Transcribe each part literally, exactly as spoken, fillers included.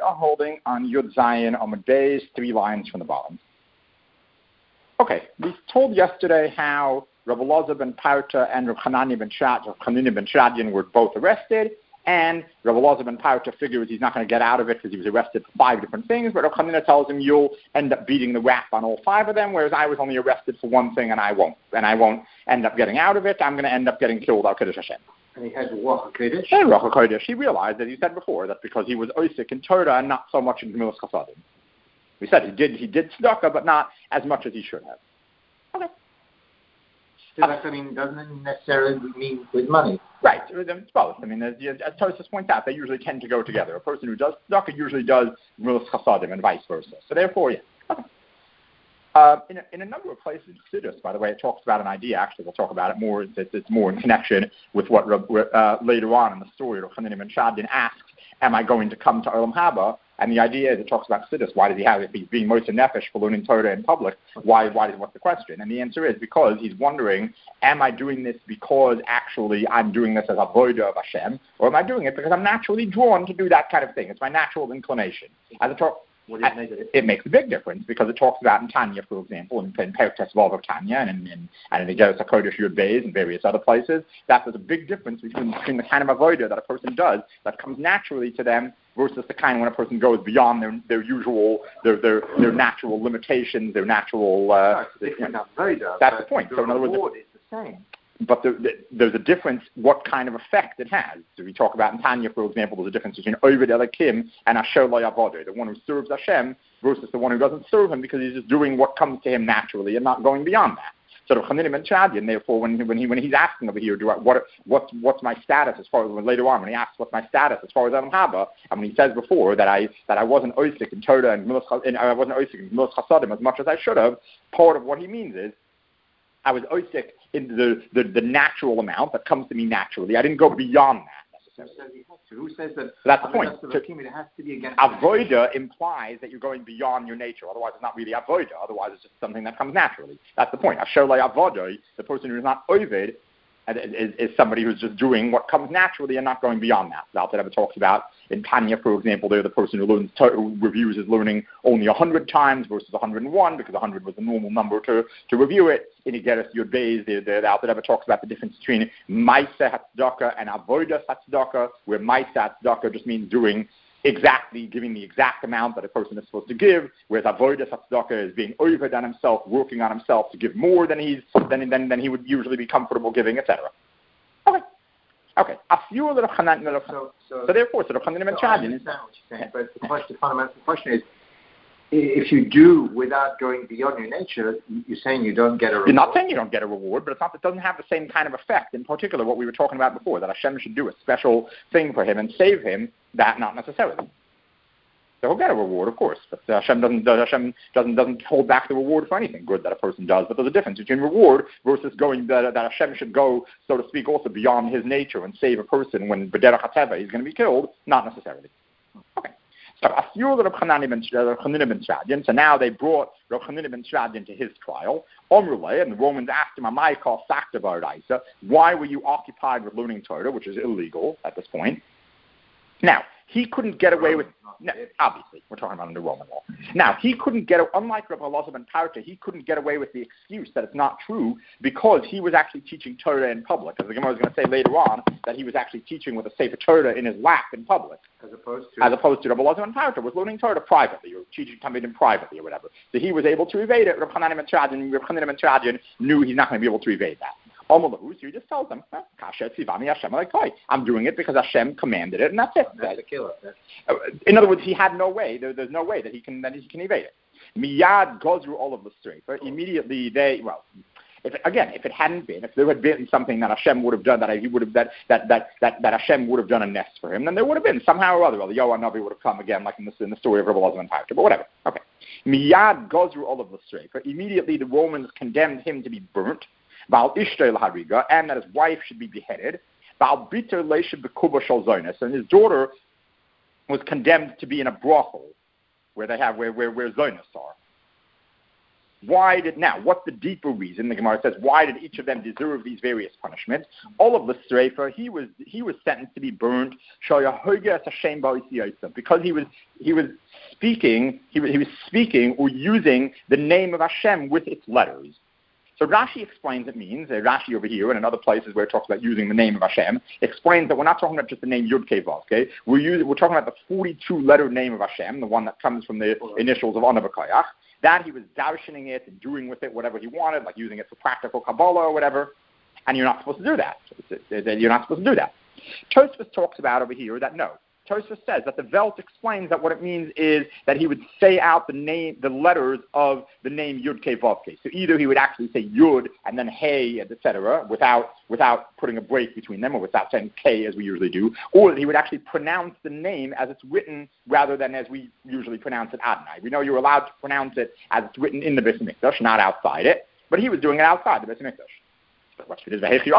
are holding on Yud Zayin Amud Beis, three lines from the bottom. Okay, we told yesterday how Rav Elazar ben Parta and Rav Hanani ben Shad, Rav Hanani ben Shadian were both arrested, and Rav Elazar ben Parta figures he's not going to get out of it because he was arrested for five different things, but Rav Hanani tells him you'll end up beating the rap on all five of them, whereas I was only arrested for one thing and I won't, and I won't end up getting out of it. I'm going to end up getting killed al Kiddush Hashem. And he had Ruach HaKodesh? And Ruach HaKodesh, he realized, as he said before, that because he was Oisik in Torah and not so much in Gemilas Chasadim. We said he did he did tzedakah, but not as much as he should have. Okay. Tzedakah, I mean, doesn't it necessarily mean with money? Right. It's both. I mean, as, as Tosfos points out, they usually tend to go together. A person who does tzedakah usually does Gemilas Chasadim and vice versa. So therefore, yeah. Okay. Uh, in, a, in a number of places, Chassidus, by the way, it talks about an idea. Actually, we'll talk about it more. It's, it's more in connection with what uh, later on in the story, Rav Hanani ben Shadian asks, "Am I going to come to Olam Haba?" And the idea is it talks about Chassidus. Why does he have it? If he's being Moshe Nefesh for learning Torah in public, why? Why? What's the question? And the answer is because he's wondering: Am I doing this because actually I'm doing this as a voida of Hashem, or am I doing it because I'm naturally drawn to do that kind of thing? It's my natural inclination. As it talks. What do you make it? It makes a big difference because it talks about in Tanya, for example, in, in Perek Tesvav of Tanya, and in, in, and in the Geras HaKodesh Yud Beis and various other places, that there's a big difference between, between the kind of avodah that a person does that comes naturally to them versus the kind when a person goes beyond their their usual, their their, their natural limitations, their natural. Uh, no, it's different avodah, that's the point. The so in other words, reward is the same. But there, there's a difference what kind of effect it has. So we talk about in Tanya, for example, there's a difference between Oved Elikim and Asher Lo Yavodah, the one who serves Hashem versus the one who doesn't serve him because he's just doing what comes to him naturally and not going beyond that. So the Hanani ben Shadian, therefore, when when he when he's asking over here, do I, what what what's my status as far as later on when he asks what's my status as far as Olam Haba, and when he says before that I that I wasn't Oisik in Torah and, and I wasn't Oisik in Gemilas Chasadim as much as I should have, part of what he means is I was Oisik in the, the, the natural amount that comes to me naturally. I didn't go beyond that necessarily. Who says that? So that's the point. It has to be against avoida implies that you're going beyond your nature. Otherwise, it's not really avoida. Otherwise, it's just something that comes naturally. That's the point. Asher le avoda, the person who is not ovid, is, is somebody who's just doing what comes naturally and not going beyond that. The Alter Rebbe talks about in Tanya, for example, they're the person who learns who reviews his learning only a hundred times versus a hundred and one because a hundred was the normal number to, to review it. In Igeres Yud Beis, the, the, the Alter Rebbe talks about the difference between Maisa Hatzdaka and Avodas Hatzdaka, where Maisa Hatzdaka just means doing exactly, giving the exact amount that a person is supposed to give, whereas Avodas Hatzdaka is being over on himself, working on himself to give more than he's than than, than he would usually be comfortable giving, et cetera. Okay. Okay. A few little so, so, so therefore, sort of Hanani ben Shadian. I understand what you're saying, but the question, the fundamental question is, if you do without going beyond your nature, you're saying you don't get a reward. You're not saying you don't get a reward, but it's not, it doesn't have the same kind of effect. In particular, what we were talking about before, that Hashem should do a special thing for him and save him, that not necessarily. So he'll get a reward, of course, but uh, Hashem doesn't Hashem doesn't doesn't hold back the reward for anything good that a person does. But there's a difference between reward versus going that, that Hashem should go, so to speak, also beyond his nature and save a person when b'derech hateva he's going to be killed. Not necessarily. Okay. So a few of Rav Hanani ben Shadian. So now they brought Rav Hanani ben Shadian to his trial. Omruleh, and the Romans asked him, "Amai kol sakta v'araisa? Why were you occupied with learning Torah, which is illegal at this point?" Now, he couldn't get away with, no, obviously, we're talking about under Roman law. Now, he couldn't get, unlike Rav Elazar ben Parta, he couldn't get away with the excuse that it's not true because he was actually teaching Torah in public. As the Gemara is going to say later on, that he was actually teaching with a Sefer Torah in his lap in public. As opposed to? As opposed to Rav Elazar ben Parta was learning Torah privately or teaching Talmidim privately or whatever. So he was able to evade it. Rav Hanani ben Shadian, Rav Hanani ben Shadian knew he's not going to be able to evade that. So he just tells them, I'm doing it because Hashem commanded it, and that's it. That's a killer. In other words, he had no way. There, there's no way that he can that he can evade it. Miyad goes through all of the straight. But immediately they, well, if, again, if it hadn't been, if there had been something that Hashem would have done, that he would have that that that that, that Hashem would have done a nest for him, then there would have been somehow or other. Well, the Yohan Navi would have come again, like in the, in the story of Rav Elazar ben Parta, but whatever. Okay. Miyad goes through all of the straight. But immediately the Romans condemned him to be burnt. And that his wife should be beheaded, and his daughter was condemned to be in a brothel where they have where where, where Zonas are. Why did, now, what's the deeper reason? The Gemara says, why did each of them deserve these various punishments? All of the Sreifa, he was he was sentenced to be burned, because he was he was speaking, he was, he was speaking or using the name of Hashem with its letters. So Rashi explains it means, uh, Rashi over here and in other places where it talks about using the name of Hashem, explains that we're not talking about just the name Yud Kei Vav Kei, we're, using, we're talking about the forty-two letter name of Hashem, the one that comes from the initials of Anav Kayach, that he was darshaning it and doing with it whatever he wanted, like using it for practical Kabbalah or whatever, and you're not supposed to do that. You're not supposed to do that. Tosfos talks about over here that no. Tosfos says that the Velt explains that what it means is that he would say out the name, the letters of the name Yud Kei Vav Kei. So either he would actually say Yud and then Hey, et cetera, without without putting a break between them, or without saying K as we usually do, or he would actually pronounce the name as it's written rather than as we usually pronounce it Adonai. We know you're allowed to pronounce it as it's written in the Beis Hamikdash, not outside it, but he was doing it outside the Beis Hamikdash. What it is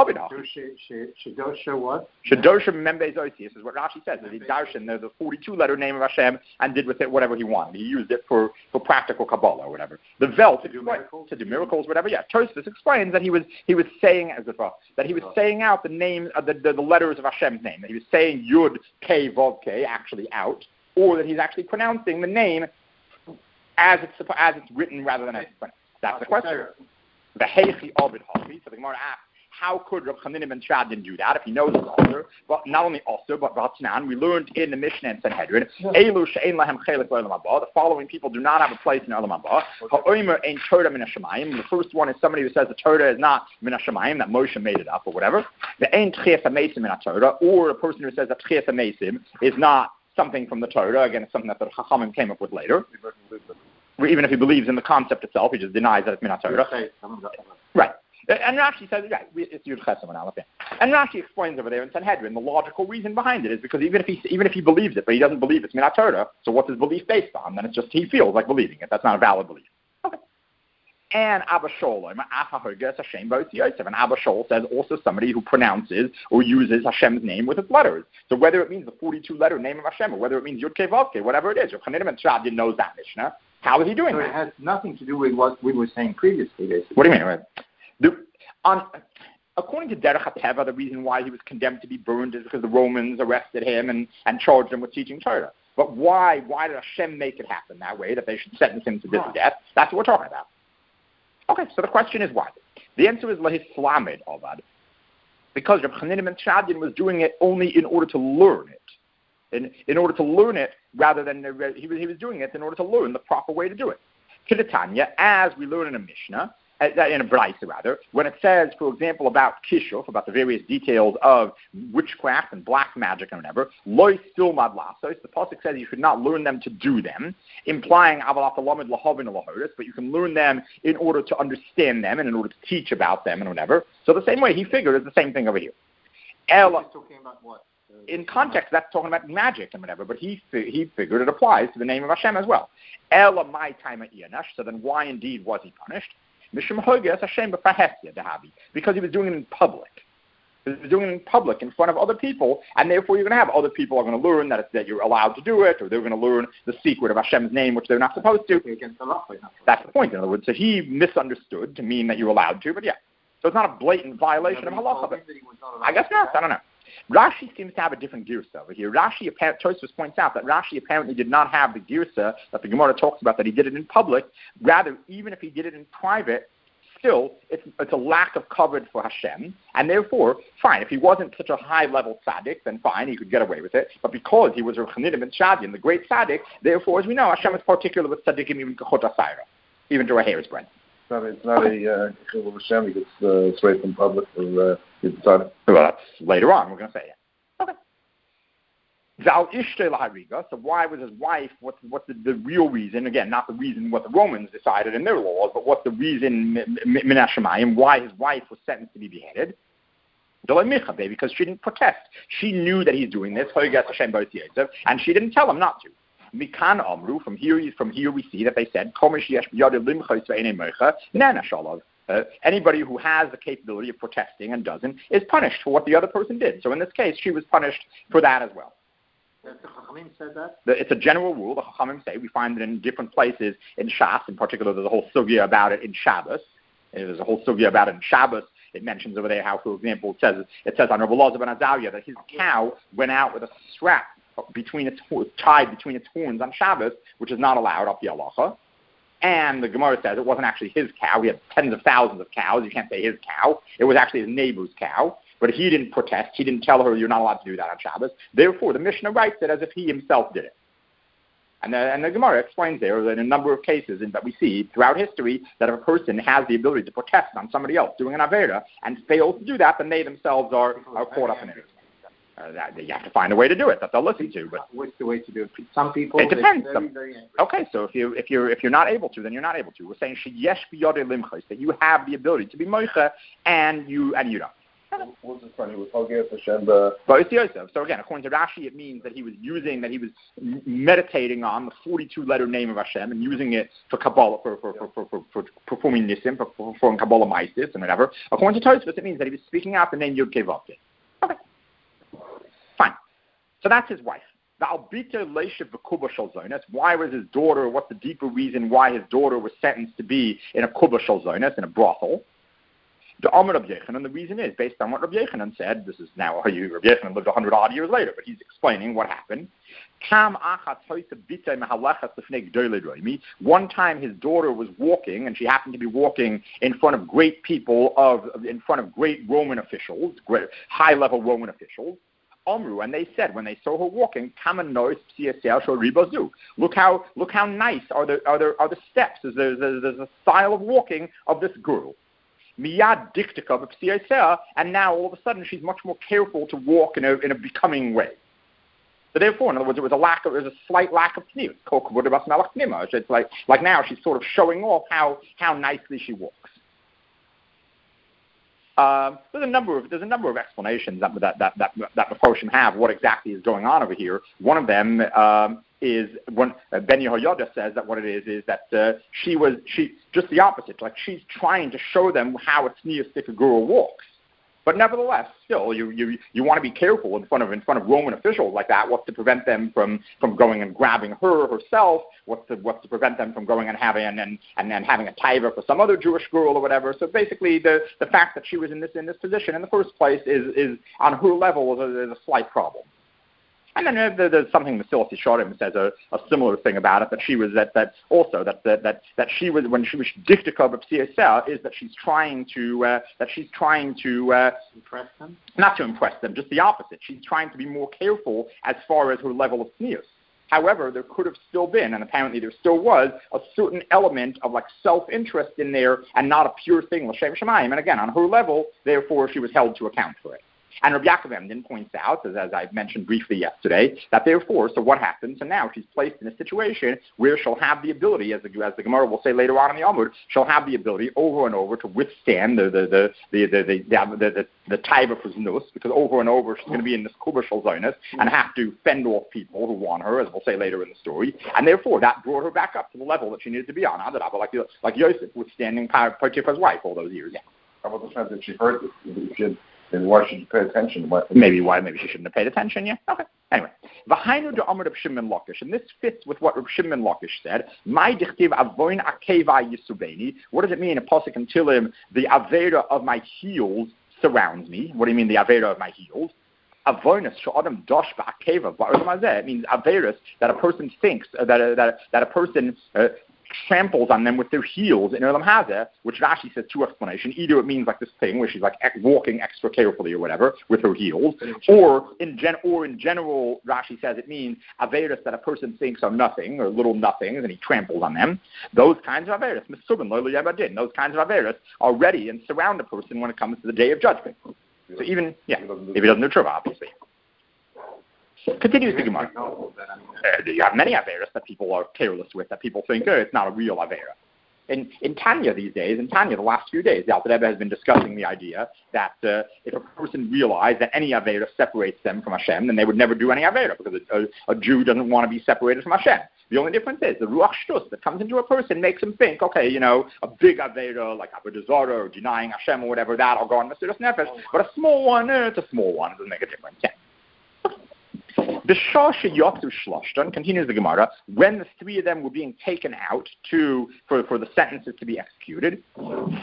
Shadosha what? Shadosha Membe Zoisius is what Rashi says. That he darshan, there's a forty-two letter name of Hashem and did with it whatever he wanted. He used it for, for practical Kabbalah or whatever. The Velt to do miracles, to do miracles, whatever. Yeah, Tosfos explains that he was he was saying as it that he was saying out the name of the, the, the letters of Hashem's name. That he was saying Yud Kei Vav Kei actually out, or that he's actually pronouncing the name as it's as it's written rather than as it's pronounced. That's the question. The Heichi Ovid Havi. So the Gemara asks, how could Reb Chanina ben Shadin do that if he knows it's also, but not only also, but Vatnan, we learned in the Mishnah and Sanhedrin, Elu she'ein lahem chelik b'olam haba. The following people do not have a place in Olam haba. Ha'omer ein Torah min hashamayim. The first one is somebody who says the Torah is not min hashamayim, that Moshe made it up or whatever. The ein tchias hamesim min haTorah, or a person who says that tchias hamesim is not something from the Torah. Again, it's something that the Chachamim came up with later. Even if he believes in the concept itself, he just denies that it's min haTorah. Right. And Rashi says, right, it's Yud Chesed and Aleph. And Rashi explains over there in Sanhedrin, the logical reason behind it is because even if he even if he believes it, but he doesn't believe it's Minat Torah, so what's his belief based on? Then it's just he feels like believing it. That's not a valid belief. Okay. And Abba Shaul, and Abba Shaul says also somebody who pronounces or uses Hashem's name with its letters. So whether it means the forty-two letter name of Hashem, or whether it means Yud Kei Vav Kei, whatever it is, Reb Chanina ben Shadin knows that Mishnah. How is he doing so that? It has nothing to do with what we were saying previously, basically. What do you mean? Right? The, on, according to Derech HaTeva, the reason why he was condemned to be burned is because the Romans arrested him and, and charged him with teaching Torah. But why why did Hashem make it happen that way, that they should sentence him to this right. death? That's what we're talking about. Okay, so the question is why? The answer is Lahislamid Avad. Because Reb Chanina ben Shadin was doing it only in order to learn it. In, in order to learn it, rather than, he was, he was doing it in order to learn the proper way to do it. Kidatanya, as we learn in a Mishnah, in a Braisa rather, when it says, for example, about Kishuf, about the various details of witchcraft and black magic and whatever, Loi Stilmad Lasos, the Pasuk says you should not learn them to do them, implying Avalat Lamed Lahavin Lahodis, but you can learn them in order to understand them and in order to teach about them and whatever. So the same way he figured is the same thing over here. Ella, he's talking about what? Uh, in context, that's talking about magic and whatever, but he he figured it applies to the name of Hashem as well. Ella my time at Yanash, so then why indeed was he punished? Because he was doing it in public. He was doing it in public in front of other people, and therefore you're going to have other people are going to learn that it's, that you're allowed to do it, or they're going to learn the secret of Hashem's name, which they're not supposed to. That's the point, in other words. So he misunderstood to mean that you're allowed to, but yeah. So it's not a blatant violation of halacha. But I guess not. I don't know. Rashi seems to have a different girsa over here. Rashi, Tosfos points out that Rashi apparently did not have the girsa that the Gemara talks about, that he did it in public. Rather, even if he did it in private, still, it's, it's a lack of coverage for Hashem, and therefore, fine, if he wasn't such a high-level tzaddik, then fine, he could get away with it. But because he was Reb Chanina ben Shadin, the great tzaddik, therefore, as we know, Hashem is particular with tzaddikim even kachot asayra, even to a hair's breadth. It's not, it's not a chil of Hashem because uh, it's right from public for uh, tzaddik. Well, that's later on, we're going to say it. Okay. Zal Ishtei Lahariga, so why was his wife, what's, what's the, the real reason, again, not the reason what the Romans decided in their laws, but what's the reason, Min HaShamayim, why his wife was sentenced to be beheaded? Because she didn't protest. She knew that he's doing this, and she didn't tell him not to. Mikan Amru, from here, from here we see that they said, uh, anybody who has the capability of protesting and doesn't is punished for what the other person did. So in this case, she was punished for that as well. The Chachamim said that? The, it's a general rule. The Chachamim say we find it in different places in Shas. In particular, there's a whole sugya about it in Shabbos. There's a whole sugya about it in Shabbos. It mentions over there how, for example, it says it says on Rabbi Elazar ben Azariah that his cow went out with a strap between its tied between its horns on Shabbos, which is not allowed up the halacha. And the Gemara says it wasn't actually his cow. He had tens of thousands of cows. You can't say his cow. It was actually his neighbor's cow. But he didn't protest. He didn't tell her you're not allowed to do that on Shabbos. Therefore, the Mishnah writes it as if he himself did it. And the, and the Gemara explains there that in a number of cases in, that we see throughout history that if a person has the ability to protest on somebody else doing an Avera and fails to do that, then they themselves are, are caught up in it. Uh, that, you have to find a way to do it that they'll listen to. But what's the way to do it? Some people, it depends. Very, very angry. Okay, so if you if you're if you're not able to, then you're not able to. We're saying sheyesh biyodei limchos, that you have the ability to be moicha and you and you don't. What's it funny? Was Hogeh Hashem the... But it's Yosef. So again, according to Rashi, it means that he was using, that he was meditating on the forty-two letter name of Hashem and using it for Kabbalah, for for, for, for, for, for performing Nisim, for, for performing Kabbalah Maisis and whatever. According to Tosfos, it means that he was speaking out the name Yud Kei Vav Kei. Okay, fine. So that's his wife. The Albita Leishav B'Kuba Shel Zonos. Why was his daughter? What's the deeper reason why his daughter was sentenced to be in a Kuba Shel Zonos, in a brothel? The Amar Rabbi Yechanan, the reason is based on what Rabbi Yechanan said. This is now Rabbi Yechanan lived a hundred odd years later, but he's explaining what happened. One time his daughter was walking, and she happened to be walking in front of great people, of in front of great Roman officials, great, high-level Roman officials. Amru, and they said when they saw her walking, look how look how nice are the are the are the steps. There's, there's, there's a style of walking of this girl. Miyad diktika b'psiyaseh, and now all of a sudden she's much more careful to walk in a in a becoming way. So therefore, in other words, it was a lack of, there was a slight lack of pniyus. It's like like now she's sort of showing off how how nicely she walks. Um, there's a number of there's a number of explanations that that that that that the Mephoshim have what exactly is going on over here. One of them um, is when uh, Ben Yehoyada says that what it is is that uh, she was she just the opposite. Like she's trying to show them how a tzniustik a girl walks. But nevertheless, still, you, you, you want to be careful in front of in front of Roman officials like that. What's to prevent them from, from going and grabbing her herself? What's to what's to prevent them from going and having and and, and, and having a taiva for some other Jewish girl or whatever? So basically, the, the fact that she was in this in this position in the first place is is on her level is a, is a slight problem. And then uh, there's something Mesilas Yesharim says a, a similar thing about it, that she was that that also that that that, that she was when she was diktika b'psiyaseh is that she's trying to uh, that she's trying to uh, impress them, not to impress them, just the opposite. She's trying to be more careful as far as her level of tznius. However, there could have still been, and apparently there still was, a certain element of like self-interest in there, and not a pure thing l'shem shamayim. And again, on her level, therefore, she was held to account for it. And Rabbi Yaakov Emden points out, as, as I mentioned briefly yesterday, that therefore, so what happens? So now she's placed in a situation where she'll have the ability, as the, as the Gemara will say later on in the Amud, she'll have the ability over and over to withstand the the the the the the, the, the, the, the taiva for znus, because over and over she's going to be in this kubashal zonas and have to fend off people who want her, as we'll say later in the story, and therefore that brought her back up to the level that she needed to be on. Adarabah, like like Yosef withstanding Potiphar's wife all those years. Yeah. How about the fact that she heard this? She had, and why should you pay attention? Why, maybe why? Maybe she shouldn't have paid attention. Yeah. Okay. Anyway, v'hainu de'amar Reb Shimon Lakish, and this fits with what Reb Shimon Lakish said. My dichtiv avoin akeva yisubeni. What does it mean? A pasuk in Tilim, the avera of my heels surrounds me. What do you mean, the avera of my heels? Avoinus she'adam dosh ba'akeva ba'olam hazeh. It means averis that a person thinks uh, that uh, that that a person. Uh, tramples on them with their heels in Olam Hazeh, which Rashi says two explanations. Either it means like this thing where she's like walking extra carefully or whatever with her heels, or in gen or in general, Rashi says it means averis that a person thinks are nothing or little nothings and he tramples on them. Those kinds of averis, misubin lo yabadin, those kinds of averis are ready and surround a person when it comes to the day of judgment. So even yeah, if he doesn't do tshuva, obviously. Continues the Gemara. Uh, you have many averas that people are careless with, that people think, oh, it's not a real avera. In, in Tanya these days, in Tanya the last few days, the Alter Rebbe has been discussing the idea that uh, if a person realized that any avera separates them from Hashem, then they would never do any avera, because a, a Jew doesn't want to be separated from Hashem. The only difference is the ruach shtus that comes into a person makes him think, okay, you know, a big avera like avodah zarah or denying Hashem or whatever, that I'll go on Mesiras Nefesh, but a small one, eh, it's a small one, it doesn't make a difference. Yeah. Continues the Gemara, when the three of them were being taken out to for, for the sentences to be executed, all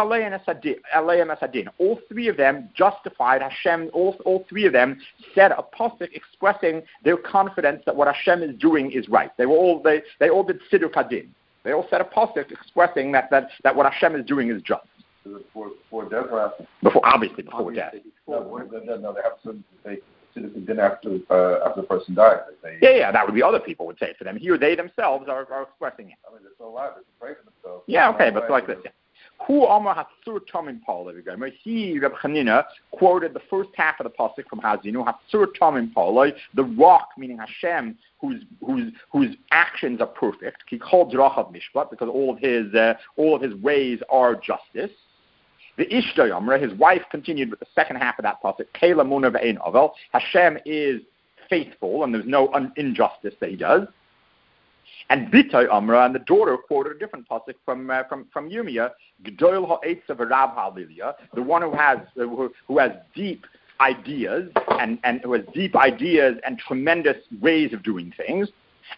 three of them justified Hashem, all, all three of them said a pasuk expressing their confidence that what Hashem is doing is right. They were all they, they all did Siddur Kadin. They all said a pasuk expressing that, that, that what Hashem is doing is just. Before, before death or after? Before, obviously before obviously death. Before. No, no, no, they have to say then after uh, after the person dies. They, yeah, yeah, that would be other people would say it for them. Here, they themselves are, are expressing it. I mean, they're still alive. They can pray for themselves. Yeah, okay, but like this. Yeah. Who Amar Hatsur Tamim Paul? He, Reb Chanina, quoted the first half of the pasuk from Hazinu. Hatsur Tamim Paul, the rock, meaning Hashem, whose whose whose actions are perfect. He called Rachav Mishpat because all of his uh, all of his ways are justice. The Ishtay Amra, his wife, continued with the second half of that pasuk. Kela Muna Ve'ein Avel. Hashem is faithful, and there's no un- injustice that he does. And Bitay Amra, and the daughter, quoted a different pasuk from uh, from from Yirmiyah. G'doil ha'etzav v'rav ha'aliliyah, the one who has uh, who, who has deep ideas and, and who has deep ideas and tremendous ways of doing things.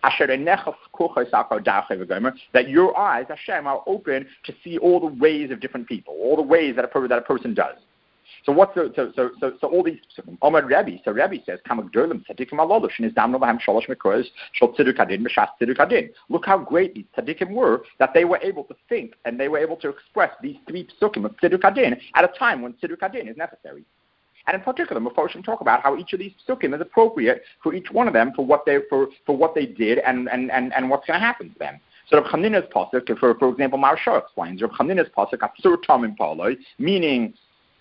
That your eyes, Hashem, are open to see all the ways of different people, all the ways that a, that a person does. So what's the, so so so so all these Omar Rebbe, so Rebbe says, look how great these tzaddikim were, that they were able to think and they were able to express these three psukim of tzeduk hadin at a time when tzeduk hadin is necessary. And in particular, Mephoshim talk about how each of these psukim is appropriate for each one of them for what they for, for what they did and, and, and, and what's going to happen to them. So Reb Chanina's pasuk, for for example, Maharsha explains Reb Chanina's pasuk Atzur Tamim Paloi, meaning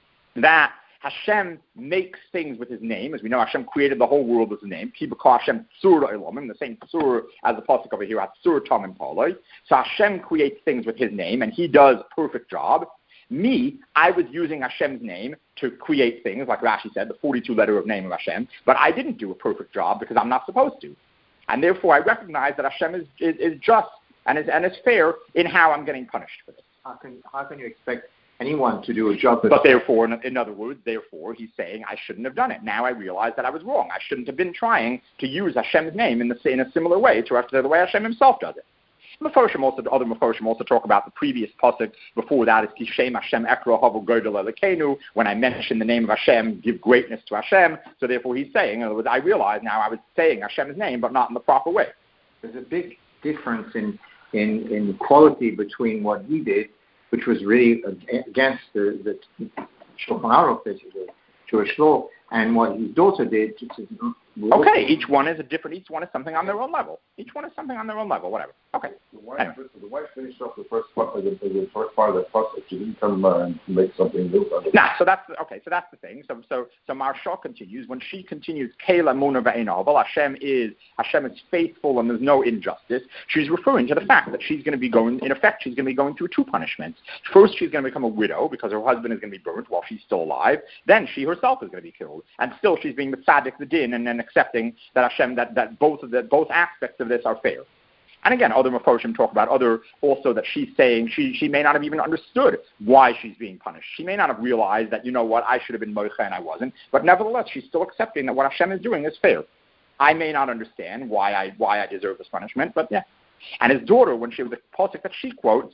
that Hashem makes things with His name. As we know, Hashem created the whole world with His name. Kibakah Hashem Tzur Elamim, the same Tzur as the pasuk over here, Atzur Tamim Paloi. So Hashem creates things with His name, and He does a perfect job. Me, I was using Hashem's name to create things, like Rashi said, the forty-two letter of name of Hashem, but I didn't do a perfect job because I'm not supposed to. And therefore I recognize that Hashem is, is, is just and is, and is fair in how I'm getting punished for this. How can, how can you expect anyone to do a job that... But therefore, in, in other words, therefore, he's saying I shouldn't have done it. Now I realize that I was wrong. I shouldn't have been trying to use Hashem's name in, the, in a similar way to the way Hashem himself does it. Mephoshim also, other Mephoshim also talk about the previous pasuk before that is Kishem Hashem Ekra Havu Godel Elekenu. When I mention the name of Hashem, give greatness to Hashem. So therefore, he's saying, in other words, I realize now I was saying Hashem's name, but not in the proper way. There's a big difference in in in quality between what he did, which was really against the the Shulchan Aruch, basically, Jewish law, and what his daughter did. Okay, each one is a different. Each one is something on their own level. Each one is something on their own level. Whatever. Okay. The wife, anyway. the wife finished off the first part, the, the first part of the pasuk. She didn't come uh, and make something new. Nah, so that's okay. So that's the thing. So so so Maharsha continues when she continues. Kela Muna Ve'enabel. Hashem is Hashem is faithful and there's no injustice. She's referring to the fact that she's going to be going. In effect, she's going to be going through two punishments. First, she's going to become a widow because her husband is going to be burnt while she's still alive. Then she herself is going to be killed, and still she's being the tzaddik the din and then accepting that Hashem that, that both of the both aspects of this are fair. And again, other Mephoshim talk about other also that she's saying she she may not have even understood why she's being punished. She may not have realized that, you know what, I should have been moicha and I wasn't. But nevertheless, she's still accepting that what Hashem is doing is fair. I may not understand why I why I deserve this punishment, but yeah. And his daughter, when she was the pasuk that she quotes,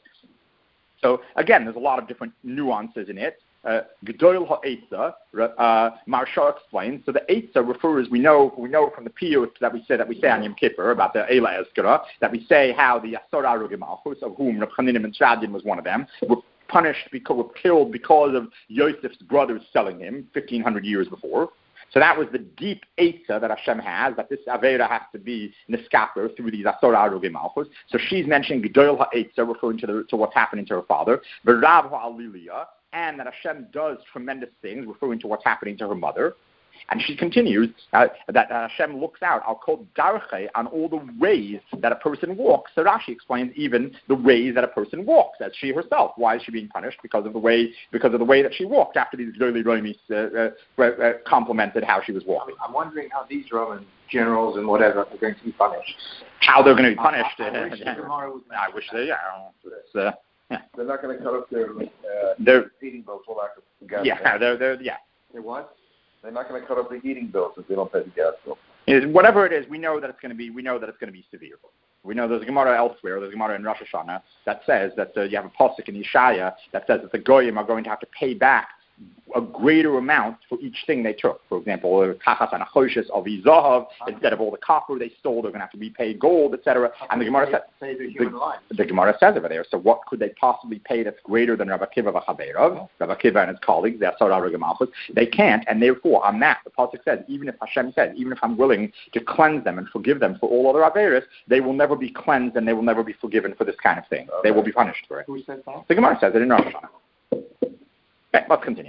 so again, there's a lot of different nuances in it. G'doil ha'etza, uh, Maharsha explains. So the etza refers, we know we know from the piyut that we say that we say on Yom Kippur about the Eila Ezkara, that we say how the Asor Arugim Malchus, of whom Reb Chanina ben Sradin was one of them, were punished because were killed because of Yosef's brothers selling him fifteen hundred years before. So that was the deep etza that Hashem has, that this Avera has to be niskaper through these Asor Arugim Malchus. So she's mentioning G'doil ha'etza, referring to, the, to what's happening to her father. V'rav ha'aliliyah, and that Hashem does tremendous things, referring to what's happening to her mother. And she continues uh, that uh, Hashem looks out, I'll call darche, on all the ways that a person walks. So Rashi explains even the ways that a person walks, as she herself. Why is she being punished? Because of the way because of the way that she walked after these Gdolei Romis uh, uh, uh, complimented how she was walking. I'm wondering how these Roman generals and whatever are going to be punished. How they're going to be punished. I, I, I wish, uh, I wish they, yeah. It's, uh, yeah. They're not going to cut off their uh, they're, heating bills for lack of gas. Yeah, they're, they're, yeah. They're what? They're not going to cut off the heating bills if they don't pay the gas bill. Is whatever it is, we know that it's going to be. We know that it's going to be severe. We know there's a Gemara elsewhere. There's a Gemara in Rosh Hashanah that says that uh, you have a pasuk in Yeshaya that says that the goyim are going to have to pay back a greater amount for each thing they took. For example, kachas and achoshes of izahav, instead of all the copper they stole, they're going to have to repay gold, et cetera. And the Gemara says the, the Gemara says over there. So what could they possibly pay that's greater than Rabbi Akiva v'chaveirav, Rabbi Akiva and his colleagues? They're Sarah Regamalchus. They can't, and therefore on that the pasuk says, even if Hashem says, even if I'm willing to cleanse them and forgive them for all other averos, they will never be cleansed and they will never be forgiven for this kind of thing. Okay. They will be punished for it. Who says that? The Gemara says it in Rosh Hashanah. Okay, let's continue.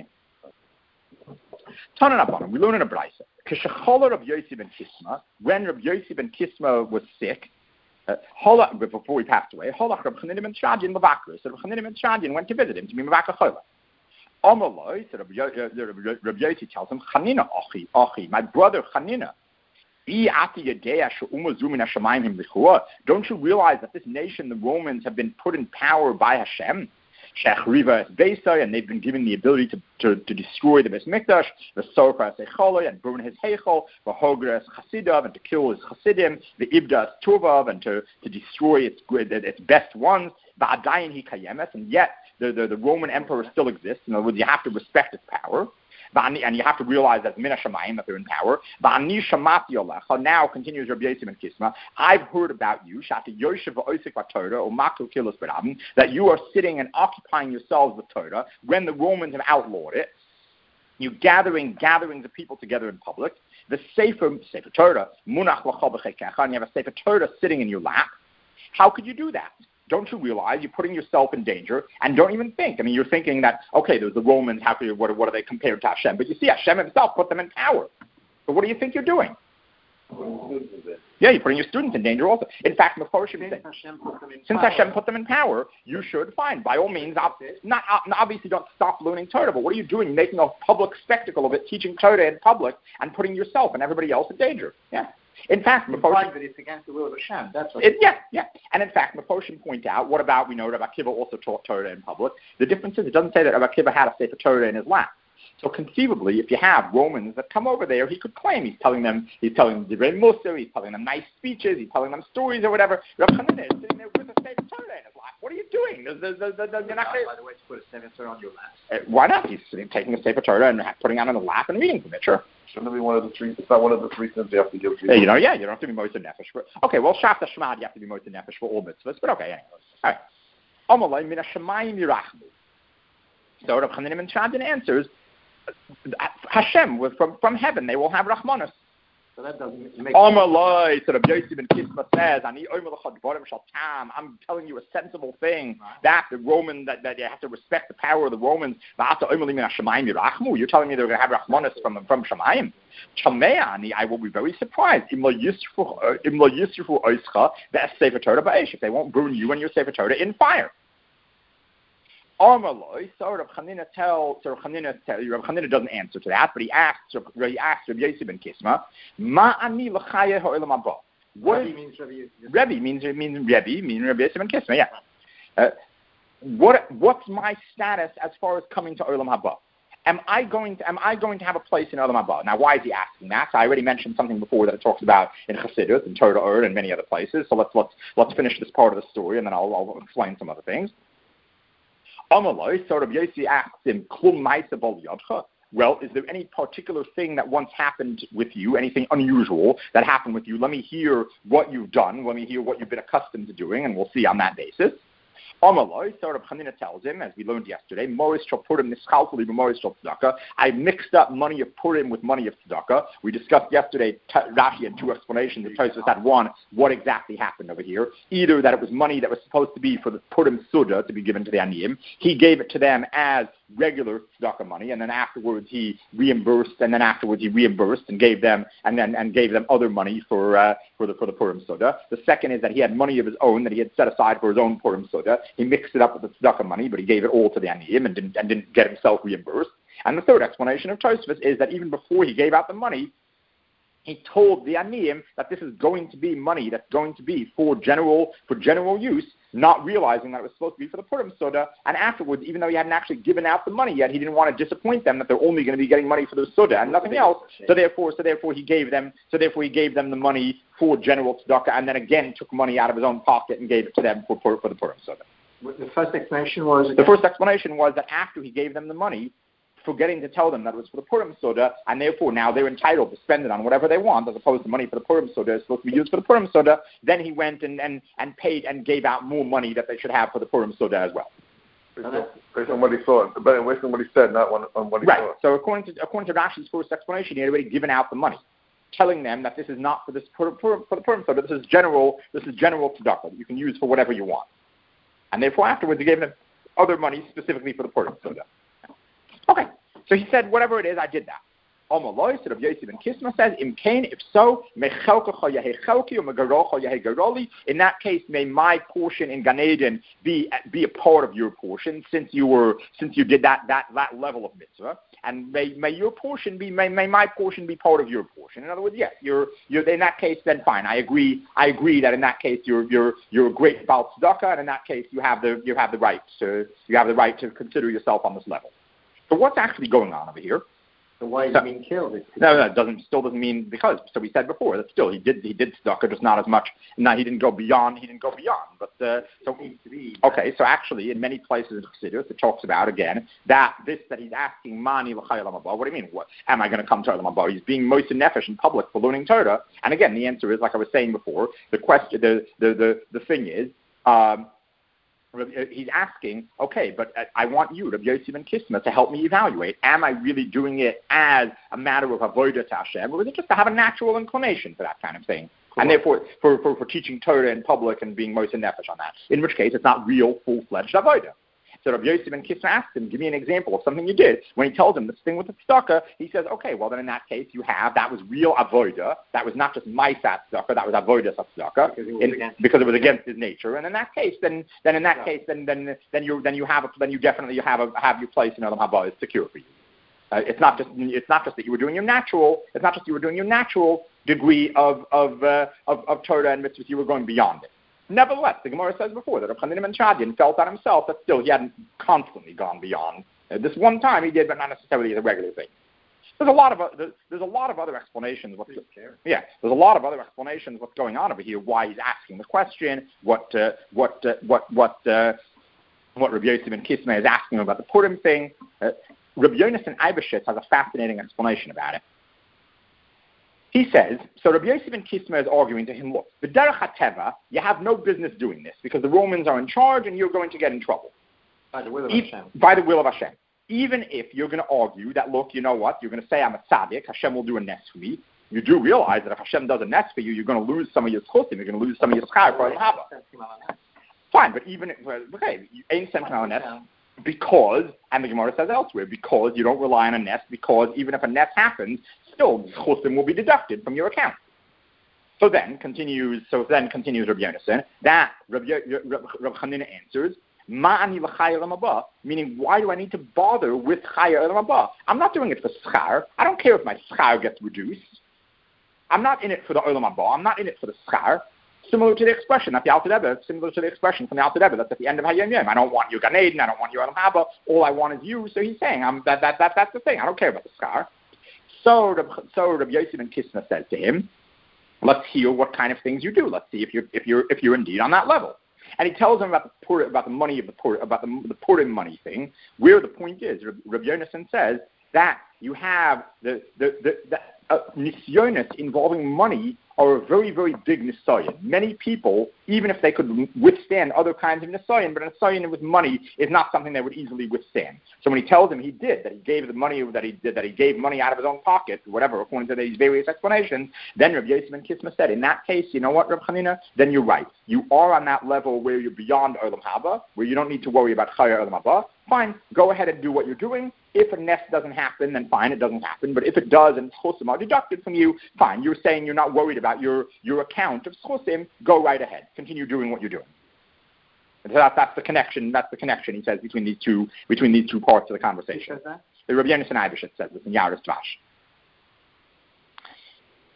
We learn in a brayso. Rabbi Yossi ben Kisma, when Rabbi Yossi ben Kisma was sick, uh, before he passed away, Rabbi Chanina ben Shadyan Mavakris, so Rabbi Chanina ben Shadyan went to visit him to be Mavaka Chola. Amaloi, so Rabbi Yossi tells him, Chanina, Achi, Achi, my brother Chanina. Don't you realize that this nation, the Romans, have been put in power by Hashem? And they've been given the ability to, to, to destroy the Beis Mikdash, the Sorfa Secholoi, and burn his Heichol, the Hogres Chasidav, and to kill his Chasidim, the Ibdas Tuvav, and to, to destroy its its best ones. Ba'adayin hi kayemes, and yet the, the, the Roman Emperor still exists. In other words, you have to respect its power. And you have to realize that Mina Shamayim, that they're in power. Now, continues Rabbi Yossi ben Kisma, I've heard about you, that you are sitting and occupying yourselves with Torah when the Romans have outlawed it. You gathering gatherings of people together in public. The Sefer, Sefer Torah, Munach and you have a Sefer Torah sitting in your lap. How could you do that? Don't you realize you're putting yourself in danger? And don't even think. I mean, you're thinking that, okay, there's the Romans, how could you, what, what are they compared to Hashem? But you see, Hashem himself put them in power. So what do you think you're doing? Yeah, you're putting your students in danger also. In fact, since Hashem put them in since power, Hashem put them in power, you should, fine, by all means, not, obviously don't stop learning Torah, but what are you doing? You're making a public spectacle of it, teaching Torah in public, and putting yourself and everybody else in danger. Yeah. In fact, Mephoshim, that it's against the will of Hashem. That's what it, yeah, yeah. And in fact, Mephoshim point out, what about, we know Rabbi Akiva also taught Torah in public. The difference is it doesn't say that Rabbi Akiva had a Sefer Torah in his lap. So conceivably, if you have Romans that come over there, he could claim he's telling them, he's telling them Divrei Mussar, he's telling them nice speeches, he's telling them stories or whatever. Rabbi Chanina is sitting there with a Sefer Torah in his lap. What are you doing? There's, there's, there's, there's, you're not by the way, to put a Sefer Torah on your lap. Uh, why not? He's sitting, taking a Sefer Torah and putting it on the lap and reading from it, sure. Shouldn't it be one of the three? It's not one of the three sins you have to give people. Yeah, you know, yeah, you don't have to be Moser Nefesh for. Okay, well, Shavta Shemad, you have to be Moser Nefesh for all mitzvahs, but okay, anyways. All right. Amalei min hashamayim yirachmu. So Rav Chanina ben Shadyan answers, Hashem, from from heaven, they will have Rachmanos. So that doesn't make Amalei, so Rav Yossi ben Kisma says, Ani omer l'chad dvarim shel tam. I'm telling you a sensible thing. Right. That the Roman, that, that you have to respect the power of the Romans. V'ata omer li min hashamayim yirachmu. You're telling me they're going to have Rachmanos from from Shamayim. Chamea, Ani, I will be very surprised. Im lo yisrufu oischa ve'es sefer Torah ba'esh. If they won't burn you and your sefer Torah in fire. Amaloi, so Rav Chanina tell, so Rav Chanina tell, Rav Chanina doesn't answer to that, but he asks, he asks Rabbi Yossi ben Kisma, Ma ani l'chaya ha'olam haba. What Rebbe means Rabbi Yossi. Rebbe means means Rebbe means Rabbi Yossi ben Kisma. Yeah. Uh, what what's my status as far as coming to olam haba? Am I going to am I going to have a place in olam haba? Now, why is he asking that? So I already mentioned something before that it talks about in Chassidus and Torah Ur and many other places. So let's let's let's finish this part of the story and then I'll, I'll explain some other things. Amaloi, so Rabbi Yossi asks him, Klum ma'isa bal yadcha. Well, is there any particular thing that once happened with you, anything unusual that happened with you? Let me hear what you've done. Let me hear what you've been accustomed to doing, and we'll see on that basis. Amaloi, so Rabbi Chanina tells him, as we learned yesterday, Moris shall Purim nischalfuli b'Moris shall tzedakah. I mixed up money of Purim with money of tzedakah. We discussed yesterday, t- Rashi had two explanations. The Tosfos had one, what exactly happened over here. Either that it was money that was supposed to be for the Purim Suda to be given to the Aniyim. He gave it to them as regular tzedakah money, and then afterwards he reimbursed, and then afterwards he reimbursed and gave them, and then and gave them other money for uh, for the for the Purim Suda. The second is that he had money of his own that he had set aside for his own Purim Suda. He mixed it up with the tzedakah money, but he gave it all to the Aniyim and didn't and didn't get himself reimbursed. And the third explanation of Tosfos is that even before he gave out the money, he told the Aniyim that this is going to be money that's going to be for general for general use, not realizing that it was supposed to be for the Purim Suda. And afterwards, even though he hadn't actually given out the money yet, he didn't want to disappoint them that they're only going to be getting money for the Suda and nothing else. So therefore, so therefore he gave them so therefore he gave them the money for general tzedakah, and then again took money out of his own pocket and gave it to them for for, for the Purim Suda. The first explanation was the first explanation was that after he gave them the money, forgetting to tell them that it was for the Purim Suda, and therefore now they're entitled to spend it on whatever they want, as opposed to money for the Purim Suda is supposed to be used for the Purim Suda. Then he went and, and, and paid and gave out more money that they should have for the Purim Suda as well. Based on what he saw, but based on what he said, not on what he right. saw. Right. So according to according to Rashi's first explanation, he had already given out the money, telling them that this is not for this for, for, for the Purim Suda. This is general. This is general tzedakah that you can use for whatever you want. And therefore, afterwards, he gave them other money specifically for the Purim Suda. Okay. So he said, whatever it is, I did that. Omaloi, so Rav Yossi ben Kisma says, Im kain, if so, in that case, may my portion in Gan Eden be be a part of your portion, since you were since you did that that, that level of mitzvah, and may may your portion be may, may my portion be part of your portion. In other words, yes, you're you're in that case, then fine. I agree. I agree that in that case you're you're you're a great Baal Tzedakah, and in that case you have the you have the right to you have the right to consider yourself on this level. So what's actually going on over here? So why is so, he being killed? No, no, it doesn't still doesn't mean because. So we said before that still he did he did tzedakah, just not as much. No, he didn't go beyond. He didn't go beyond. But uh, so okay, so actually in many places in Chassidus it talks about again that this that he's asking mani l'chayil haba. What do you mean? What am I going to come to Olam haba? He's being moist and nefesh in public for learning Torah. And again, the answer is like I was saying before. The question, the the the, the thing is. Um, He's asking, okay, but I want you, Rav Yossi ben Kisma, to help me evaluate. Am I really doing it as a matter of avodah to Hashem, or is it just to have a natural inclination for that kind of thing? Cool. And therefore, for, for, for teaching Torah in public and being moist and nefesh on that. In which case, it's not real, full-fledged avodah. So Rav Yossi ben Kisma asked him, give me an example of something you did. When he tells him this thing with the tzedakah, he says, okay, well then in that case you have, that was real avodah. That was not just my tzedakah, that was avodah tzedakah, because, because it was against his nature. And in that case, then then in that yeah. case, then then then you then you have a, then you definitely have a, have your place in Olam haba is secure for you. Uh, it's not just it's not just that you were doing your natural. It's not just you were doing your natural degree of of uh, of, of Torah and mitzvahs. You were going beyond it. Nevertheless, the Gemara says before that Rav Chanina ben Chadian felt on himself that still he hadn't constantly gone beyond. Uh, this one time he did, but not necessarily as a regular thing. There's a lot of uh, there's, there's a lot of other explanations. What's, yeah, there's a lot of other explanations what's going on over here. Why he's asking the question? What uh, what uh, what what uh, what Rabbi Yossi ben Kisma is asking about the Purim thing? Uh, Rabbi Yonasan Eibeshitz has a fascinating explanation about it. He says, so Rabbi Yossi ben Kisma is arguing to him, look, the Derech HaTeva, you have no business doing this because the Romans are in charge and you're going to get in trouble. By the will of e- Hashem. By the will of Hashem. Even if you're going to argue that, look, you know what, you're going to say I'm a tzaddik, Hashem will do a nes for me, you do realize that if Hashem does a nes for you, you're going to lose some of your chosim, you're going to lose some of your schar for Haba. Fine, but even if, okay, you ain't sent on a nes. Because, and the Gemara says elsewhere, because you don't rely on a nes, because even if a nes happens, still chosim will be deducted from your account. So then continues, so then continues Rabbi Yonasan, that Rabbi, Rabbi Chanina answers, Ma'ani l'chaya olam haba, meaning why do I need to bother with chaya olam haba? I'm not doing it for schar. I don't care if my schar gets reduced. I'm not in it for the olam haba. I'm not in it for the schar. Similar to the expression at the Alter Rebbe, similar to the expression from the Alter Rebbe that's at the end of Hayom Yom. I don't want your Gan Eden, I don't want your Olam Haba, all I want is you. So he's saying, I'm, that, that, that, that's the thing, I don't care about the schar. So, so Rabbi Yossi ben Kisma says to him, let's hear what kind of things you do. Let's see if you're, if you're, if you're indeed on that level. And he tells him about the Purim, about the money of the Purim, about the, the Purim money thing, where the point is. Rabbi Yonasan says that you have the, the, the, the uh, nisyonis involving money are a very, very big nisayon. Many people, even if they could withstand other kinds of nisayon, but a nisayon with money is not something they would easily withstand. So when he tells him he did, that he gave the money, that he did, that he gave money out of his own pocket, whatever, according to these various explanations, then Rabbi Yossi ben Kisma said, in that case, you know what, Rabbi Chanina? Then you're right. You are on that level where you're beyond Olam Haba, where you don't need to worry about Chaya Olam Haba. Fine, go ahead and do what you're doing. If a nest doesn't happen, then fine, it doesn't happen. But if it does and chosim are deducted from you, fine. You're saying you're not worried about your, your account of chosim. Go right ahead. Continue doing what you're doing. And so that, that's the connection. That's the connection, he says, between these two between these two parts of the conversation. Who says that? The Rabbi Yonasan Eibeshitz says this in Yaris Dvash.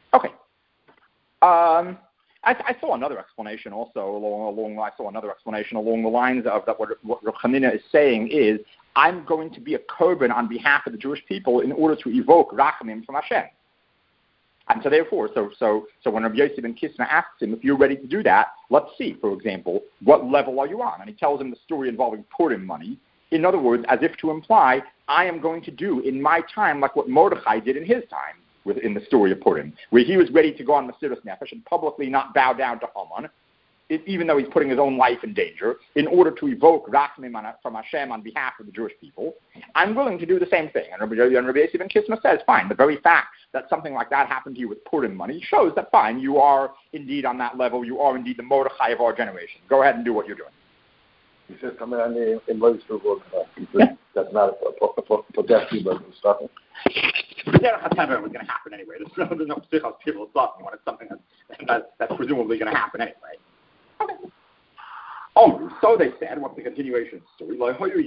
Okay. Um, I, I saw another explanation also along, along. I saw another explanation along the lines of that. What, what Rav Chanina is saying is, I'm going to be a korban on behalf of the Jewish people in order to evoke rachamim from Hashem. And so therefore, so so so when Rabbi Yossi ben Kisma asks him, if you're ready to do that, let's see, for example, what level are you on? And he tells him the story involving Purim money. In other words, as if to imply, I am going to do in my time like what Mordechai did in his time. Within the story of Purim, where he was ready to go on Mesiras Nefesh and publicly not bow down to Haman, it, even though he's putting his own life in danger, in order to evoke Rachmim from Hashem on behalf of the Jewish people. I'm willing to do the same thing. And Rabbi Yossi ben Kisma says, fine, the very fact that something like that happened to you with Purim money shows that, fine, you are indeed on that level, you are indeed the Mordechai of our generation. Go ahead and do what you're doing. He says, come in in in that's not a potential, but it's nothing. Yeah, that's never was going to happen anyway. There's no, there's no psichos people talking when it's something that's, that's, that's presumably going to happen anyway. Okay. Oh, so they said, what's the continuation of the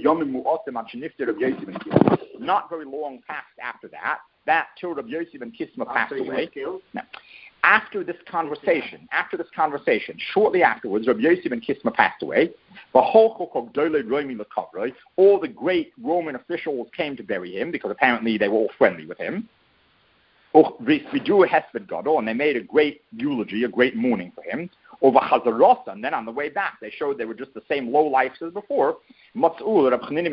story? Not very long passed after that, that till Rabbi Yossi ben Kisma passed away. No. After this conversation, after this conversation, shortly afterwards, Rabbi Yossi ben Kisma passed away. All the great Roman officials came to bury him because apparently they were all friendly with him. And they made a great eulogy, a great mourning for him. And then on the way back, they showed they were just the same low lives as before. They found Reb Chanina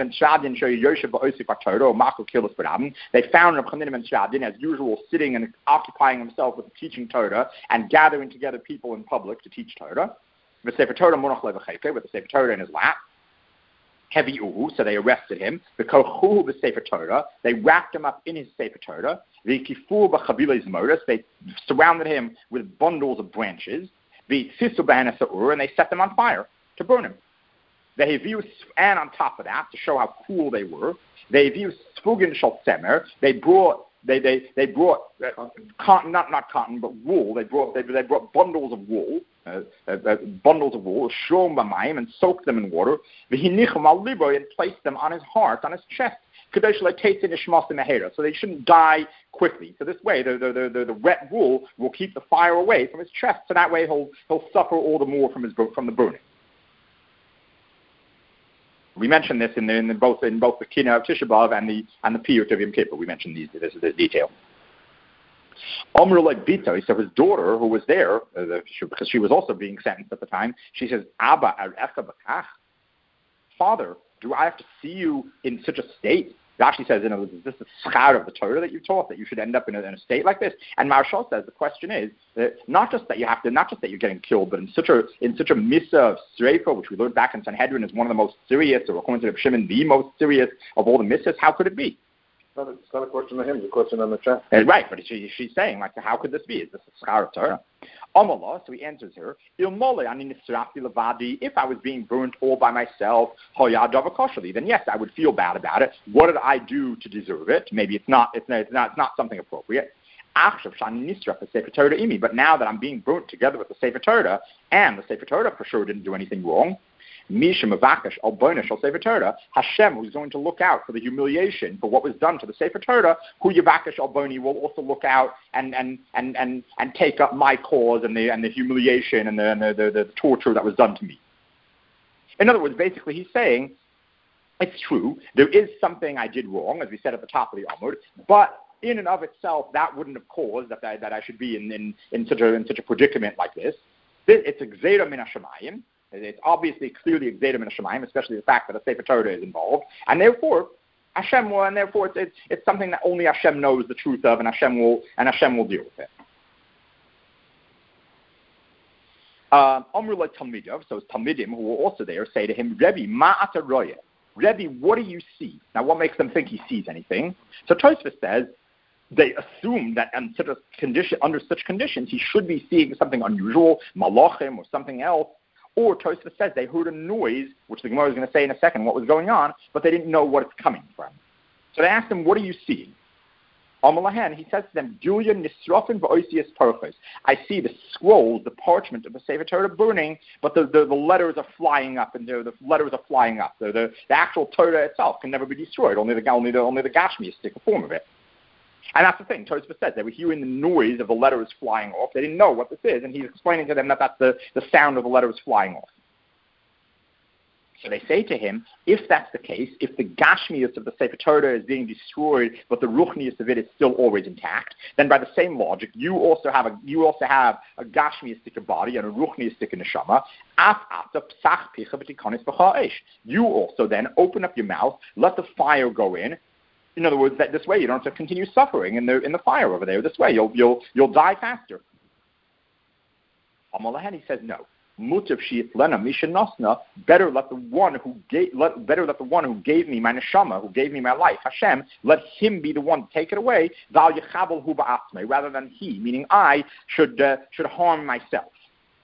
ben Shadin, as usual, sitting and occupying himself with teaching Torah and gathering together people in public to teach Torah. With the Sefer Torah in his lap. Heavy uhu, so they arrested him. The kochuhu b'Sefer Torah, they wrapped him up in his Sefer Torah. The kifu b'chavilei zmoros, they surrounded him with bundles of branches. The tzisu b'hanas ha'ur, and they set them on fire to burn him. They view, and on top of that, to show how cool they were, they view sfugin shel tzemer. They brought they they they brought uh, cotton, not not cotton, but wool. They brought they they brought bundles of wool. Uh, uh, uh, bundles of wool, shom b'mayim, and soaked them in water. V'hinichum al libo, and placed them on his heart, on his chest. Kadosh le'teitz in ishmas mehera, so they shouldn't die quickly. So this way, the the, the the wet wool will keep the fire away from his chest. So that way, he'll he'll suffer all the more from his from the burning. We mentioned this in, the, in the, both in both the Kina of Tisha B'Av and the and the Piyut of Yom Kippur. We mentioned these this this detail. Omru Bito, so his daughter, who was there, uh, the, she, because she was also being sentenced at the time, she says, Abba, arecha b'kach, Father, do I have to see you in such a state? Rashi says, you know, is this the schar of the Torah that you taught, that you should end up in a, in a state like this? And Marshall says the question is that not just that you have to, not just that you're getting killed, but in such a in such a misa of sreifa, which we learned back in Sanhedrin is one of the most serious, or according to Reb Shimon, the most serious of all the misas. How could it be? It's not, a, it's not a question of him, it's a question on the chest. Uh, right, but she, she's saying, like, how could this be? Is this a schar of Torah? Amala, so he answers her, if I was being burnt all by myself, then yes, I would feel bad about it. What did I do to deserve it? Maybe it's not, it's not, it's not, it's not something appropriate. But now that I'm being burnt together with the Sefer Torah, and the Sefer Torah for sure didn't do anything wrong, Hashem, who's going to look out for the humiliation for what was done to the Sefer Torah, who Yavakesh Alboni will also look out and and, and, and, and take up my cause and the and the humiliation and the, and the, the, the torture that was done to me. In other words, basically he's saying, it's true, there is something I did wrong, as we said at the top of the Amud, but in and of itself, that wouldn't have caused that I, that I should be in, in, in, such a, in such a predicament like this. It's a Gzeira min Hashemayim. It's obviously clearly a Gzeira min Hashemayim, especially the fact that a Sefer Torah is involved, and therefore Hashem will, and therefore it's, it's it's something that only Hashem knows the truth of, and Hashem will and Hashem will deal with it. Amru le Talmidav, so his Talmidim who were also there say to him, Rebbe, ma ata roya? Rebbe, what do you see? Now, what makes them think he sees anything? So Tosfos says they assume that under such, condition, under such conditions he should be seeing something unusual, malachim or something else. Or Tosfos says they heard a noise, which the Gemara is going to say in a second what was going on, but they didn't know what it's coming from. So they asked him, what are you seeing? Amalahan, he says to them, Julia nisrofin v'oisias parchos. I see the scrolls, the parchment of the Sefer Torah burning, but the, the, the letters are flying up, and the, the letters are flying up. The, the, the actual Torah itself can never be destroyed. Only the only the only the Gashmiistic form of it. And that's the thing. Tosfos says they were hearing the noise of the letters flying off. They didn't know what this is, and he's explaining to them that that's the, the sound of the letters flying off. So they say to him, if that's the case, if the Gashmius of the Sefer Torah is being destroyed, but the Ruchnius of it is still always intact, then by the same logic, you also have a you also have a Gashmiistic body and a Ruchniistic neshama. You also then open up your mouth, let the fire go in. In other words, that this way you don't have to continue suffering in the in the fire over there. This way you'll you'll you'll die faster. Amalahan, he says no. Better let the one who gave, let, better let the one who gave me my neshama, who gave me my life, Hashem, let him be the one to take it away, rather than he, meaning I, should uh, should harm myself.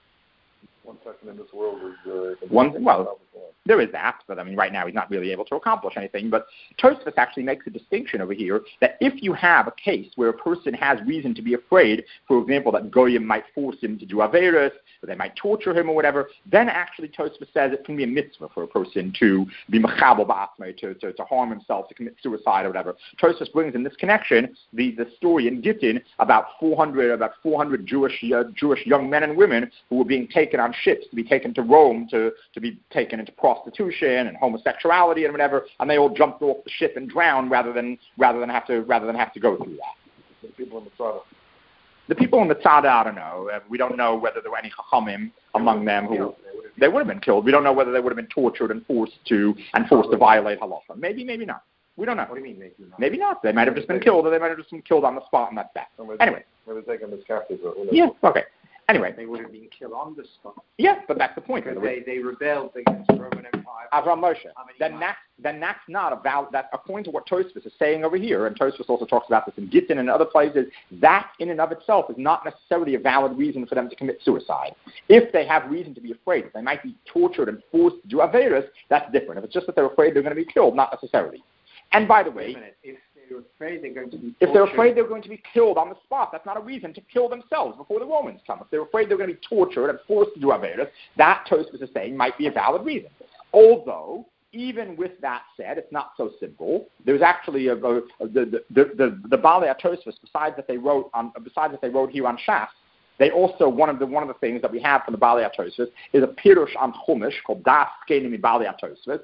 One second in this world is uh, one. Well, there is that, but I mean, right now he's not really able to accomplish anything. But Tosfos actually makes a distinction over here that if you have a case where a person has reason to be afraid, for example, that Goyim might force him to do Averis, or they might torture him or whatever, then actually Tosfos says it can be a mitzvah for a person to be mechabel ba'atzmei, to, to, to harm himself, to commit suicide or whatever. Tosfos brings in this connection the, the story in Gittin about four hundred about four hundred Jewish uh, Jewish young men and women who were being taken on ships to be taken to Rome to, to be taken into prostitution and homosexuality and whatever, and they all jumped off the ship and drowned rather than rather than have to rather than have to go through that. The people in the Tzada. The people in the Tzada, I don't know. Uh, we don't know whether there were any Chachamim among them who they would have been killed. We don't know whether they would have been tortured and forced to and forced to violate halacha. Maybe, maybe not. We don't know. What do you mean maybe not? Maybe not. They might have just been killed, or they might have just been killed on the spot, and that's that. Anyway. They were taken as captives. Yeah. Okay. Anyway, they would have been killed on the spot. Yeah, but that's the point. Because they, they rebelled against the Roman Empire. Avram Moshe. Then that's, then that's not a valid, that according to what Tosfos is saying over here, and Tosfos also talks about this in Gittin and other places, that in and of itself is not necessarily a valid reason for them to commit suicide. If they have reason to be afraid, if they might be tortured and forced to do Averis, that's different. If it's just that they're afraid they're going to be killed, not necessarily. And by the way, if they're afraid they're going to be if they're afraid they're going to be killed on the spot, that's not a reason to kill themselves before the Romans come. If they're afraid they're going to be tortured and forced to do Averis, that Tosfos is saying might be a valid reason. Although, even with that said, it's not so simple. There's actually a, a, a, the the the the Balei Tosfos, besides that they wrote on besides that they wrote here on Shas, they also one of the one of the things that we have from the Balei Tosfos is a pirush on Chumash called Das Kenim Balei Tosfos.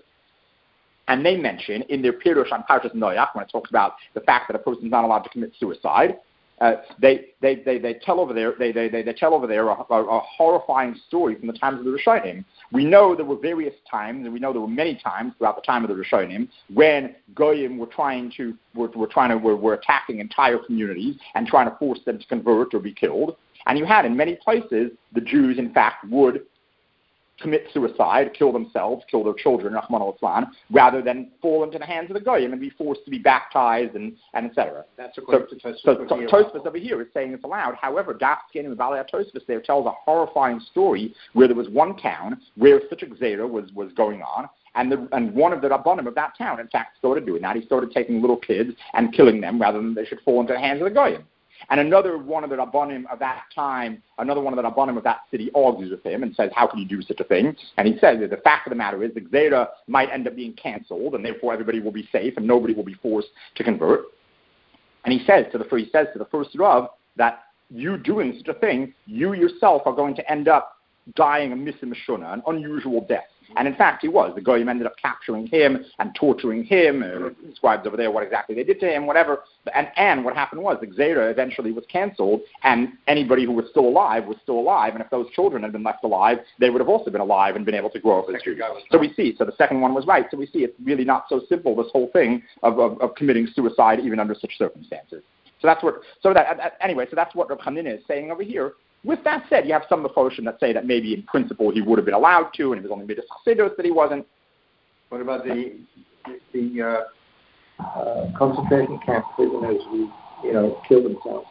And they mention in their Pirush on Parshas Noach, when it talks about the fact that a person is not allowed to commit suicide, uh, they, they, they, they tell over there they, they, they, they tell over there a, a, a horrifying story from the times of the Rishonim. We know there were various times, and we know there were many times throughout the time of the Rishonim when Goyim were trying to were, were trying to were, were attacking entire communities and trying to force them to convert or be killed. And you had in many places the Jews, in fact, would commit suicide, kill themselves, kill their children, Rahman al-Islam, rather than fall into the hands of the Goyim and be forced to be baptized and, and et cetera. That's according so, to Tosfos. So, so Tosfos over here is saying it's allowed. However, Das Kenim and Balei Tosfos there tells a horrifying story where there was one town where such a Gzeira was, was going on, and the, and one of the Rabbanim of that town, in fact, started doing that. He started taking little kids and killing them rather than they should fall into the hands of the Goyim. And another one of the Rabbanim of that time, another one of the Rabbanim of that city argues with him and says, how can you do such a thing? And he says that the fact of the matter is the Gzeira might end up being canceled, and therefore everybody will be safe and nobody will be forced to convert. And he says to the, he says to the first Rav that you doing such a thing, you yourself are going to end up dying a misa mishuna, an unusual death. And in fact, he was. The Goyim ended up capturing him and torturing him. Uh, describes over there what exactly they did to him, whatever. And, and what happened was the Gzeira eventually was canceled, and anybody who was still alive was still alive. And if those children had been left alive, they would have also been alive and been able to grow up as Jews. So we see. So the second one was right. So we see it's really not so simple, this whole thing of, of, of committing suicide even under such circumstances. So that's what. So that uh, anyway. So that's what Reb Chanina is saying over here. With that said, you have some Mechoshim that say that maybe in principle he would have been allowed to, and it was only Midas Chassidus that he wasn't. What about the the uh, uh, concentration camp prisoners who, you know, killed themselves?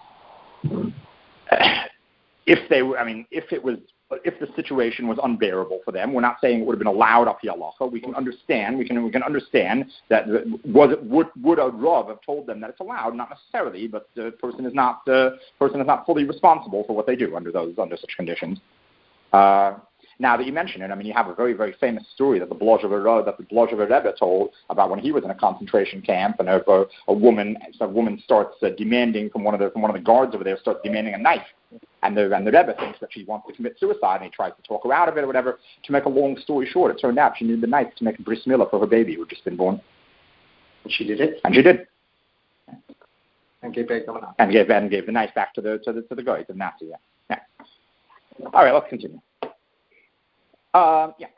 If they were, I mean, if it was, if the situation was unbearable for them, we're not saying it would have been allowed up Halacha. We can understand, we can we can understand that was it would would a Rav have told them that it's allowed? Not necessarily, but the person is not the person is not fully responsible for what they do under those under such conditions. Uh, Now that you mention it, I mean, you have a very, very famous story that the Blazhever that the Blazhever Rebbe told about when he was in a concentration camp, and a, a, a woman, a woman starts uh, demanding from one of the from one of the guards over there, starts demanding a knife, and the and the Rebbe thinks that she wants to commit suicide, and he tries to talk her out of it or whatever. To make a long story short, it turned out she needed the knife to make a bris milah for her baby who had just been born. And she did it. And she did. And gave back the knife. And gave and gave the knife back to the to the to the guy, the Nazi. Yeah. yeah. All right, let's continue. Um, yeah.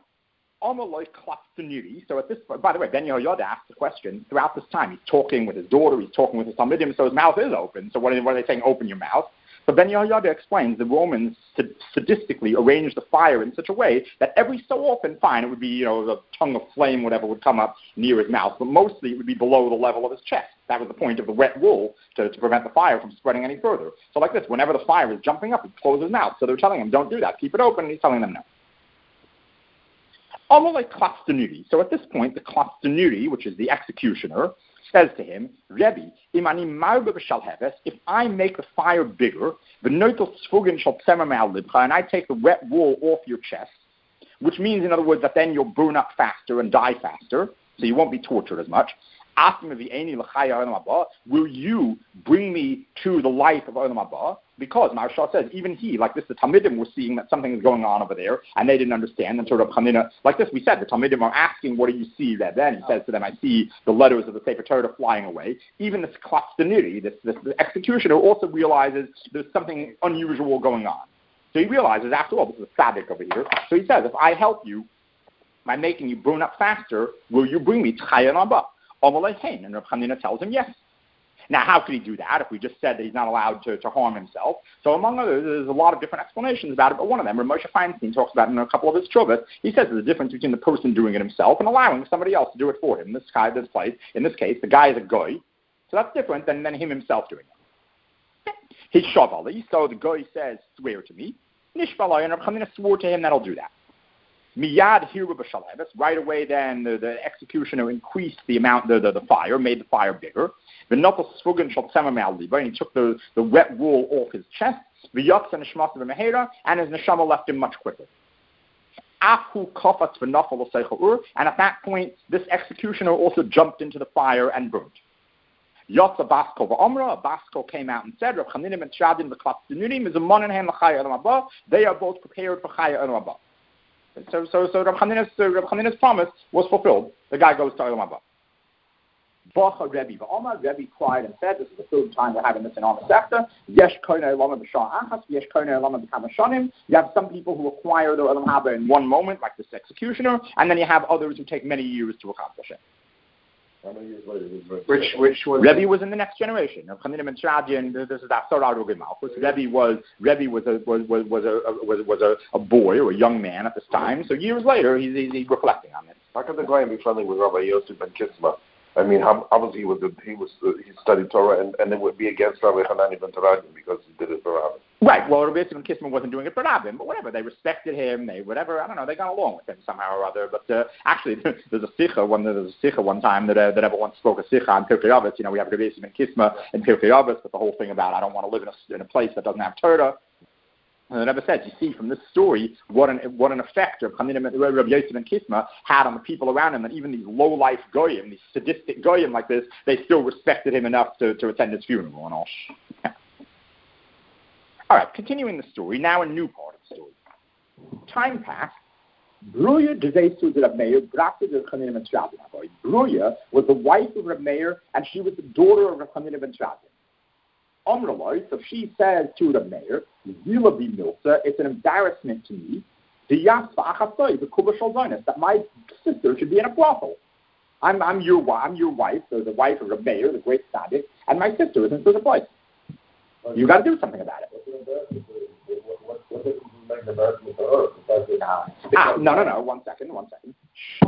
So at this, by the way, Ben Yehoyada asked the question throughout this time. He's talking with his daughter. He's talking with his Talmidim. So his mouth is open. So what are, what are they saying? Open your mouth. But Ben Yehoyada explains the Romans sadistically arranged the fire in such a way that every so often, fine, it would be, you know, the tongue of flame, whatever, would come up near his mouth. But mostly it would be below the level of his chest. That was the point of the wet wool, to, to prevent the fire from spreading any further. So like this, whenever the fire is jumping up, he'd close his mouth. So they're telling him, don't do that. Keep it open. And he's telling them no. So at this point, the Klastanuri, which is the executioner, says to him, Rebbe, if I make the fire bigger, and I take the wet wool off your chest, which means, in other words, that then you'll burn up faster and die faster, so you won't be tortured as much. Will you bring me to the life of Olam Haba? Because Maharsha says, even he, like this, the Talmidim were seeing that something is going on over there, and they didn't understand. And sort of Hanina, like this, we said, the Talmidim are asking, what do you see there? Then he says to them, I see the letters of the Sefer Torah flying away. Even this Klastanuri, this, this the executioner, also realizes there's something unusual going on. So he realizes, after all, this is a tzaddik over here. So he says, if I help you by making you burn up faster, will you bring me to Chayan Haba? And Reb Chanina tells him yes. Now, how could he do that if we just said that he's not allowed to, to harm himself? So among others, there's a lot of different explanations about it, but one of them, Moshe Feinstein talks about in a couple of his tshuvos, he says there's a difference between the person doing it himself and allowing somebody else to do it for him. This guy, this place, in this case, the guy is a goy, so that's different than, than him himself doing it. He's shavali, so the goy says, swear to me. Nishbalai, and Reb Chanina swore to him that I'll do that. Miyad hiru b'shalheves. Right away, then the, the executioner increased the amount, the, the, the fire, made the fire bigger. V'notel sfugen shal tzemer me'al libo, and he took the, the wet wool off his chest. V'yotz nishmas v'mehera, and his neshama left him much quicker. Afu kofatz v'nafal l'seichel ur, and at that point, this executioner also jumped into the fire and burnt. Yotza Basko v'omra, Basko came out and said, Reb Chanina and Shadim v'klatzdinurim is a monahem l'chaya Olam Haba. They are both prepared for Chaya Olam Haba. So, so, so Reb Chanina's, uh, Reb Chanina's promise was fulfilled. The guy goes to Olam Haba. Bacha Rebbe v'Omar, Rebbe cried and said, this is the third time we're having this in our sector. Yesh koinei Olam b'shah achas, yesh koinei Olam b'kama shonim. You have some people who acquire the Olam Haba in one moment, like this executioner, and then you have others who take many years to accomplish it. How many years later? Which, which was Rebbe was in the next generation. Reb Chanina ben Shadian, this is that Sarah Rugim Malchus. Rebbe was Rebbe was a was was was a was was a, a boy or a young man at this time. So years later, he's, he's, he's reflecting on this. How could the guy be friendly with Rabbi Yosef ben Kisma? I mean, how, obviously he was a, he was uh, he studied Torah, and, and it would be against Rabbi Hanani ben Taradim because he did it for Rabbi. Right. Well, Rabbi Yosef ben Kisma wasn't doing it for Rabbim, but whatever. They respected him. They whatever. I don't know. They got along with him somehow or other. But uh, actually, there's a sikha one. There's a sikha one time that uh, that everyone spoke a sikha on Pirkei Avos. You know, we have Rabbi Yosef ben Kisma and Pirkei Avos, but the whole thing about I don't want to live in a in a place that doesn't have Torah. And the Rebbe says, you see from this story what an what an effect Rabbi Yosef ben Kisma had on the people around him, that even these low-life goyim, these sadistic goyim like this, they still respected him enough to, to attend his funeral and all. All right, continuing the story, now a new part of the story. Time passed. Bruya was the wife of Reb Meir, and she was the daughter of Reb Chanina ben Shadian. Omraloi, so she says to the mayor, Zila bi Milsa, it's an embarrassment to me, that my sister should be in a brothel. I'm, I'm your I'm your wife, so the wife of the mayor, the great tzaddik, and my sister isn't such a place. You got to do something about it. Ah, no, no, no. One second, one second.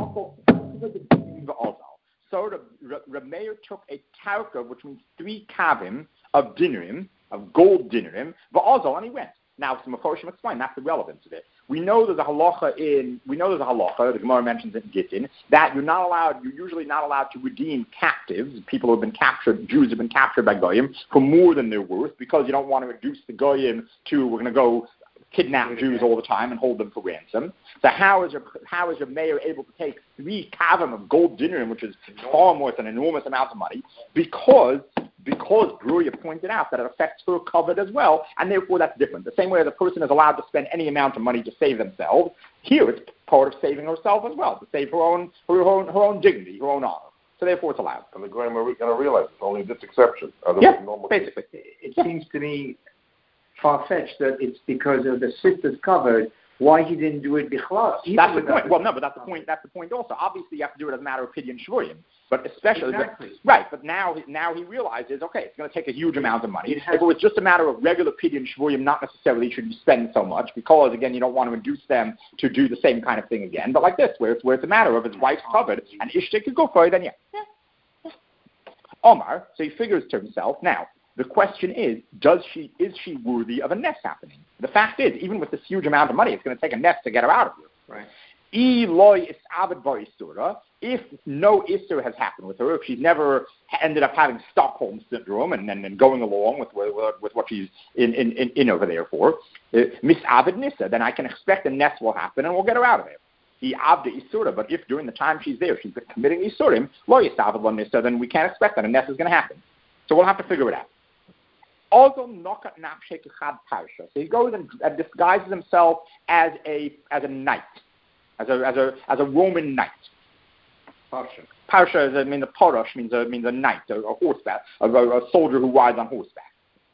So the Rameir took a tauka, which means three kavim of dinerim, of gold dinerim, va'azal, and he went. Now, some Mephoshim explain that's the relevance of it. We know there's a halacha in. We know there's a halacha. The Gemara mentions it in Gittin that you're not allowed. You're usually not allowed to redeem captives, people who have been captured, Jews who have been captured by goyim, for more than they're worth, because you don't want to reduce the goyim to we're going to go kidnap Jews all the time and hold them for ransom. So how is your how is your mayor able to take three kavim of gold dinerim, which is far more than an enormous amount of money, because because Bruria pointed out that it affects her covered as well, and therefore that's different. The same way as a person is allowed to spend any amount of money to save themselves, here it's part of saving herself as well, to save her own her own her own dignity, her own honor. So therefore it's allowed. And the grandma are going to realize it's only this exception. Yeah, basically. It yeah. seems to me far-fetched that it's because of the sister's covered why he didn't do it bichlal. That's the point. Well, no, but that's the point. That's the point also. Obviously, you have to do it as a matter of pidyon shvurim, but especially exactly. but, right. But now, now he realizes, okay, it's going to take a huge amount of money. It if it was just a matter of regular pidyon shvurim, not necessarily should you spend so much, because again, you don't want to induce them to do the same kind of thing again. But like this, where it's where it's a matter of his wife's covered and Ishtik could go for it, then yeah. yeah. yeah. Omar, so he figures to himself now. The question is, does she is she worthy of a nest happening? The fact is, even with this huge amount of money, it's going to take a nest to get her out of here. Right. If no issur has happened with her, if she's never ended up having Stockholm syndrome and then going along with, with with what she's in, in, in, in over there for, Miss Abed Nissa, then I can expect a nest will happen and we'll get her out of there. But if during the time she's there, she's been committing isurim, lo yisavad lo nissa, then we can't expect that a nest is going to happen. So we'll have to figure it out. Also, nokat nafshek chad parsha. So he goes and, and disguises himself as a as a knight, as a as a as a Roman knight. Parsha. Parsha is I mean the parash means a means a knight, a, a horseback, a, a soldier who rides on horseback.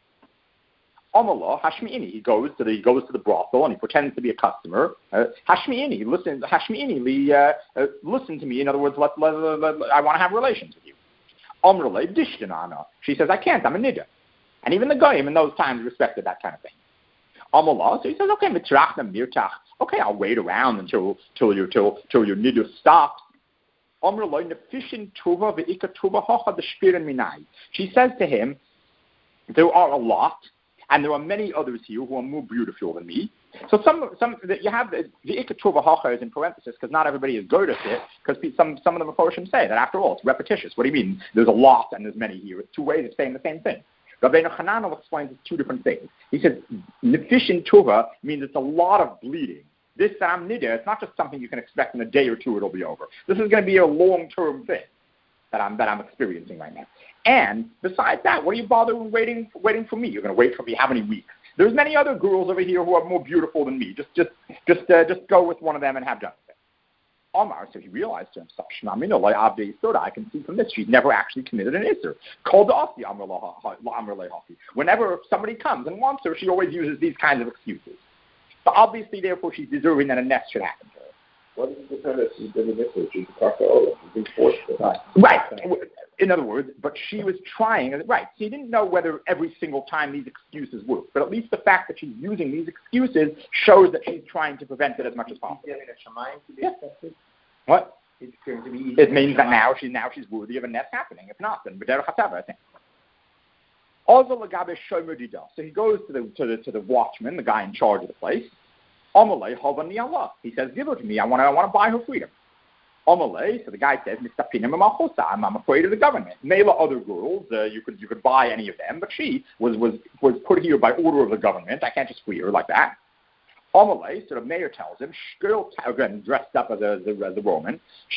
Amallah hashmiini. He goes to the he goes to the brothel and he pretends to be a customer. Uh, hashmiini, listen, hashmiini, uh, uh, listen to me. In other words, let, let, let, let, I want to have relations with you. Amrullah dishtanana. She says, I can't. I'm a niddah. And even the goyim in those times respected that kind of thing. Amallah, so he says, okay, mitrach na mirtach. Okay, I'll wait around until till your till till your niddah stops. Amrullah nefishin tuva ve'ika tuva hocha deshpirin minai. She says to him, there are a lot. And there are many others here who are more beautiful than me. So some, some you have the ikatruva hacha is in parenthesis because not everybody is good at it. Because some, some of the Mephoshim say that after all it's repetitious. What do you mean? There's a lot and there's many here. It's two ways of saying the same thing. Rabbeinu Hananel explains it's two different things. He says nefishin tuva means it's a lot of bleeding. This Sam Nida, it's not just something you can expect in a day or two. It'll be over. This is going to be a long-term thing that I'm that I'm experiencing right now. And besides that, what are you bothering waiting waiting for me? You're going to wait for me how many weeks? There's many other girls over here who are more beautiful than me. Just just just uh, just go with one of them and have done with it. Omar, so he realized to himself, I can see from this, she's never actually committed an isser. Called off the Amr. Whenever somebody comes and wants her, she always uses these kinds of excuses. So obviously, therefore, she's deserving that a nest should happen to her. What is the defendant? She's been an isser. She's a kakaola. She's been forced to. Right. In other words, but she was trying, right, she didn't know whether every single time these excuses work, but at least the fact that she's using these excuses shows that she's trying to prevent it as much as possible. Yeah. What? It means that now, she, now she's worthy of a nest happening. If not, then B'derech HaTava, I think. Also, Lagabe Shomer Dida. So he goes to the, to the to the watchman, the guy in charge of the place. Amalei Hovani Allah. He says, give her to me. I want to I want to buy her freedom. Amalei, so the guy says, I'm, I'm afraid of the government. Mela other girls, uh, you could you could buy any of them, but she was, was, was put here by order of the government. I can't just free her like that. Amalei, so the mayor tells him, again, dressed up as a, as a, as a Roman,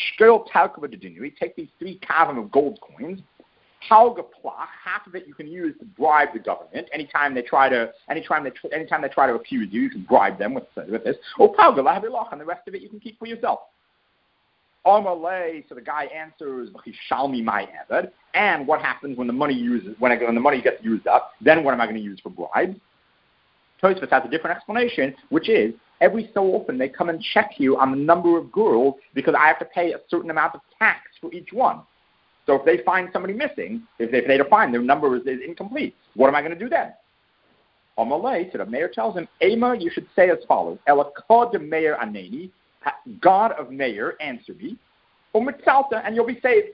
take these three kavim of gold coins, halgaplach, half of it you can use to bribe the government. Anytime they try to, anytime they, anytime they try to accuse you, you can bribe them with, with this. Or palgalach, and the rest of it you can keep for yourself. Amalei, so the guy answers, "Shalmi my eved." And what happens when the money uses when, I, when the money gets used up? Then what am I going to use for bribes? Tosfos has a different explanation, which is every so often they come and check you on the number of girls because I have to pay a certain amount of tax for each one. So if they find somebody missing, if they, if they define their number is, is incomplete, what am I going to do then? Amalei, so the mayor tells him, Ema, you should say as follows: Elakod de Meir Aneni. God of Meir, answer me, and you'll be saved.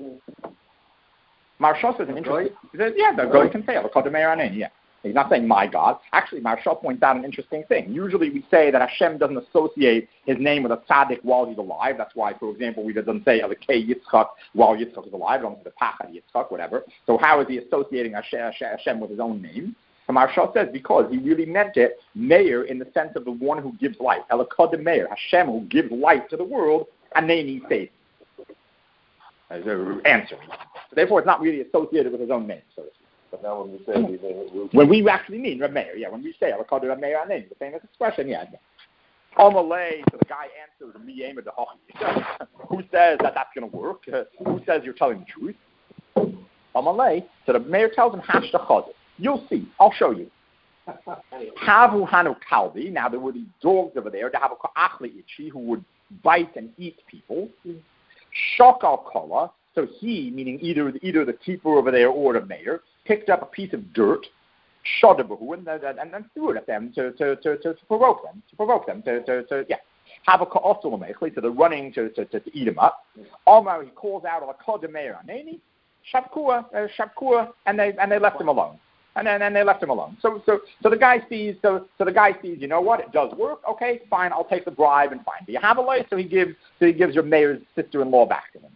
Marshal says an interesting. He says, yeah, the guy can say God of Meir Aneni. Yeah, he's not saying my God. Actually, Marshal points out an interesting thing. Usually, we say that Hashem doesn't associate His name with a tzaddik while he's alive. That's why, for example, we doesn't say Elokei Yitzchak while Yitzchak is alive. It only says the Pachad Yitzchak, whatever. So how is he associating Hashem with His own name? So Maharsha says because he really meant it, Meir in the sense of the one who gives life. Elokad Meir, Hashem who gives life to the world, and they need faith. As an answer. So therefore, it's not really associated with his own name, so to speak. But now when we say mm-hmm. when we actually mean Reb Meir, yeah, when we say Elokad Reb Meir, the famous expression, yeah. Amalei, so the guy answers Miyema Dehachi. Who says that that's going to work? Uh, who says you're telling the truth? Amalei, so the mayor tells him, Hash the Chazit. You'll see. I'll show you. Havu Hanu Kalbi. Now there were these dogs over there. They have a Ka'achli Ichi who would bite and eat people. Shokal Kala. So he, meaning either either the keeper over there or the mayor, picked up a piece of dirt, Shodabahu, and, and then threw it at them to, to, to, to, to provoke them, to provoke them, to, to, to yeah. Have a Ka'osulamechli, so they're running to, to, to, to eat him up. Omar, he calls out, Alakad Meir Aneni, Shabkua, uh, Shabkua, and they and they left him alone. And then and they left him alone. So so so the guy sees so so the guy sees, you know what, it does work. Okay, fine, I'll take the bribe and fine. Do you have a life? So he gives so he gives your mayor's sister-in-law back to him.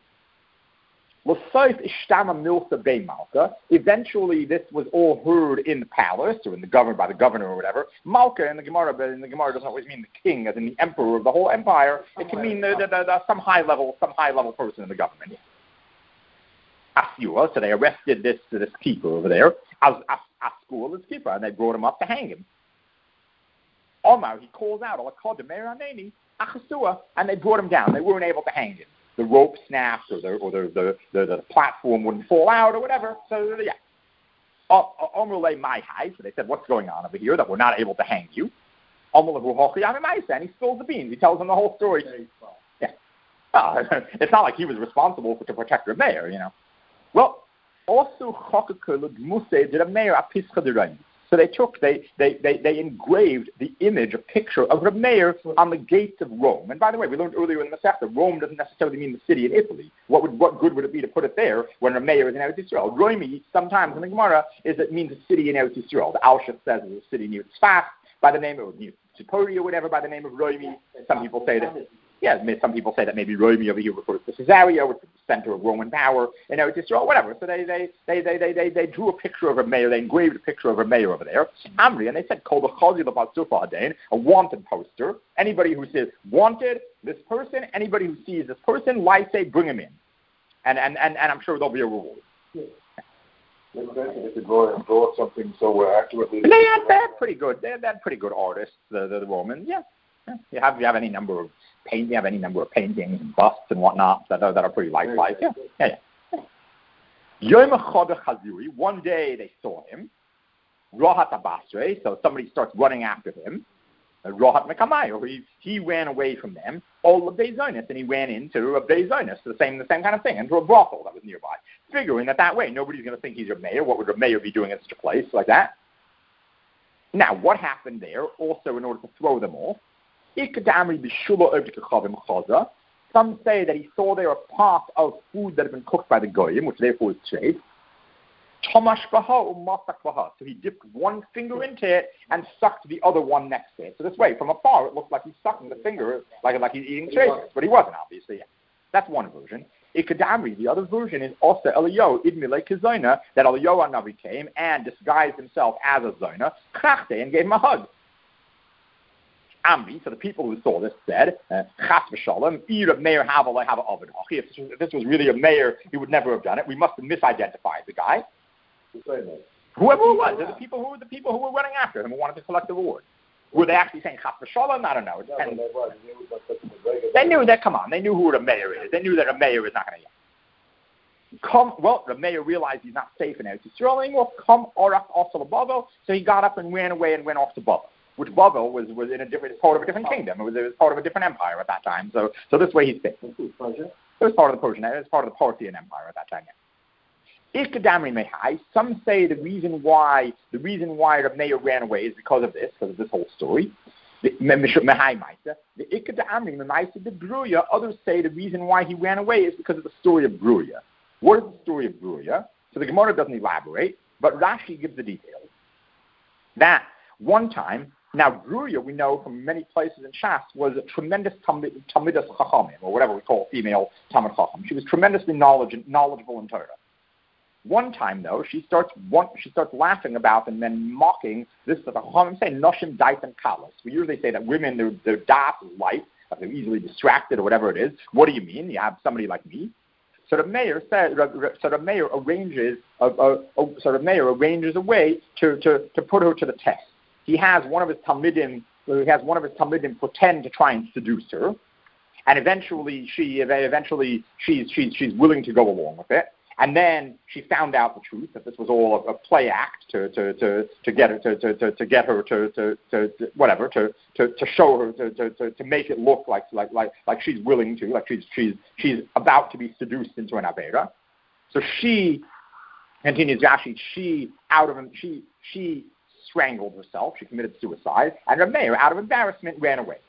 Eventually, this was all heard in the palace or in the government by the governor or whatever. Malka in the Gemara, but in the Gemara doesn't always mean the king, as in the emperor of the whole empire. It can mean the, the, the, the, some high level, some high level person in the government. Asua, so they arrested this this keeper over there. As Asua, this keeper, and they brought him up to hang him. Omar, he calls out, and they brought him down. They weren't able to hang him. The rope snapped, or the or the the, the, the platform wouldn't fall out, or whatever. So yeah, Omrulei my high. So they said, "What's going on over here that we're not able to hang you?" And he spills the beans. He tells them the whole story. Yeah, uh, it's not like he was responsible for to protect the mayor, you know. Well, also did a mayor a pischa. So they took, they, they, they, they engraved the image, a picture of Reb Meir on the gates of Rome. And by the way, we learned earlier in the Masechta, Rome doesn't necessarily mean the city in Italy. What would, what good would it be to put it there when Reb Meir is in Eretz Yisrael? Roimi, sometimes in the Gemara, is it means a city in Eretz Yisrael. The Alshach says it's a city near Tzfat by the name of, near Tzipori or whatever by the name of Roimi. Some people say that, yeah, some people say that maybe Roimi over here refers to Caesarea, which is the center of Roman power in Eretz Yisrael, whatever. So they they, they, they, they, they they drew a picture of a mayor, they engraved a picture of a mayor over there, Amri, and they said, Kol b'chazi l'batzufa hadain, a wanted poster. Anybody who says, wanted, this person, anybody who sees this person, lie say, bring him in. And and, and, and I'm sure there'll be a reward. Yeah. They could draw, draw something so accurately. They had, they're pretty good. They're, they're pretty good artists, the, the, the Romans, yeah. yeah. You have you have any number of paint, you have any number of paintings and busts and whatnot that are, that are pretty lifelike. Yeah, yeah, yeah. One day they saw him. Rohat Abasre, so somebody starts running after him. Rohat Mekamayo, he he ran away from them. All of Bezonis, and he ran into a Bezonis, the same the same kind of thing, into a brothel that was nearby. Figuring that that way nobody's going to think he's your mayor. What would a mayor be doing in such a place like that? Now, what happened there? Also, in order to throw them off. Some say that he saw there a pot of food that had been cooked by the goyim, which therefore is trade. So he dipped one finger into it and sucked the other one next to it. So this way, from afar, it looked like he's sucking the finger like, like he's eating trade, but he wasn't, obviously. Yeah. That's one version. Ikadamri, the other version is also Eliyahu idmile kizayna, that Eliyahu Navi came and disguised himself as a zayna, krachte, and gave him a hug. Amri, so the people who saw this said, Chas v'shalom, Ir of Meir Havel have a If this was really a mayor, he would never have done it. We must have misidentified the guy. Whoever it was, the people who the people who were running after him and wanted to collect the reward. Were they actually saying Chas v'shalom? I don't know. They knew that. Come on, they knew who the mayor is. They knew that a mayor is not going to. Come, well, the mayor realized he's not safe in Eretz Yisrael anymore. Come, Orach also Bavel. So he got up and ran away and went off to Bavel. Which Bavel was, was in a different part of a different kingdom. It was, it was part of a different empire at that time. So so this way he's safe. It was part of the Persian. It was part of the Parthian Empire at that time. Yeah. Some say the reason why the reason why the mayor ran away is because of this, because of this whole story. The Bruya. Others say the reason why he ran away is because of the story of Bruya. What is the story of Bruya? So the Gemara doesn't elaborate, but Rashi gives the details. That one time. Now, Bruya, we know from many places in Shas, was a tremendous Talmidas Chachamim, or whatever we call female Talmid Chacham. She was tremendously knowledge, knowledgeable in Torah. One time, though, she starts one, she starts laughing about and then mocking this. The Chachamim say noshim dait and kalas. We usually say that women, their their da'at is light, that they're easily distracted or whatever it is. What do you mean? You have somebody like me. So the mayor says. So the mayor arranges a, a, a so the mayor arranges a way to, to, to put her to the test. He has one of his talmidim. He has one of his talmidim pretend to try and seduce her, and eventually she eventually she's she's she's willing to go along with it. And then she found out the truth, that this was all a, a play act to, to, to, to get her to, to, to, to get her to, to, to, to whatever to, to, to show her to, to, to, to make it look like like like like she's willing to, like she's she's she's about to be seduced into an avera. So she continues Rashi, she out of she she strangled herself, she committed suicide, and the mayor out of embarrassment ran away.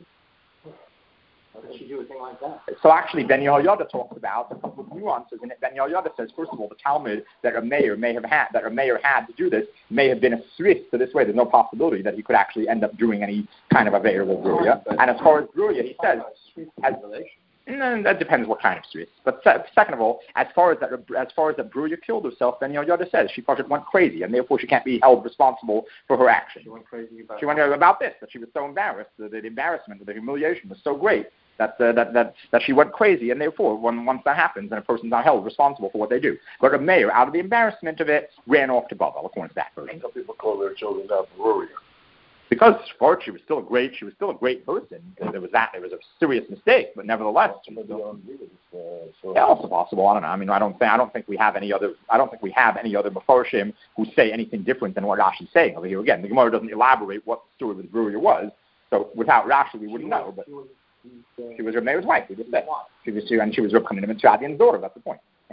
How did she do a thing like that? So actually, Ben Yehoyada talks about a couple of nuances in it. Ben Yehoyada says, first of all, the Talmud that a mayor may have had, that a mayor had to do this, may have been a sris. So this way, there's no possibility that he could actually end up doing any kind of Aveira with Bruya. And as far as Bruya, he says, as, no, that depends what kind of sris. But se- second of all, as far as that, as far as that Bruya killed herself, Ben Yehoyada says she probably went crazy, and therefore she can't be held responsible for her action. She went crazy about. She went about this, that she was so embarrassed, the, the embarrassment, the humiliation was so great. That, uh, that that that she went crazy, and therefore, when, once that happens, then a person's not held responsible for what they do. But a mayor, out of the embarrassment of it, ran off to Babel, according to that version. Some people call their children now Bruria. Because first, she was still a great, she was still a great person. There was that, there was a serious mistake, but nevertheless, she was still, uh, so yeah, also possible. I don't know. I mean, I don't think I don't think we have any other. I don't think we have any other Mefarshim who say anything different than what Rashi's saying over here. Again, the Gemara doesn't elaborate what the story with Bruria was, so without Rashi, we wouldn't know. But she was her mayor's wife. We just said she was, and she was Reb Chanan and Tzadian's daughter. That's the point. Yeah.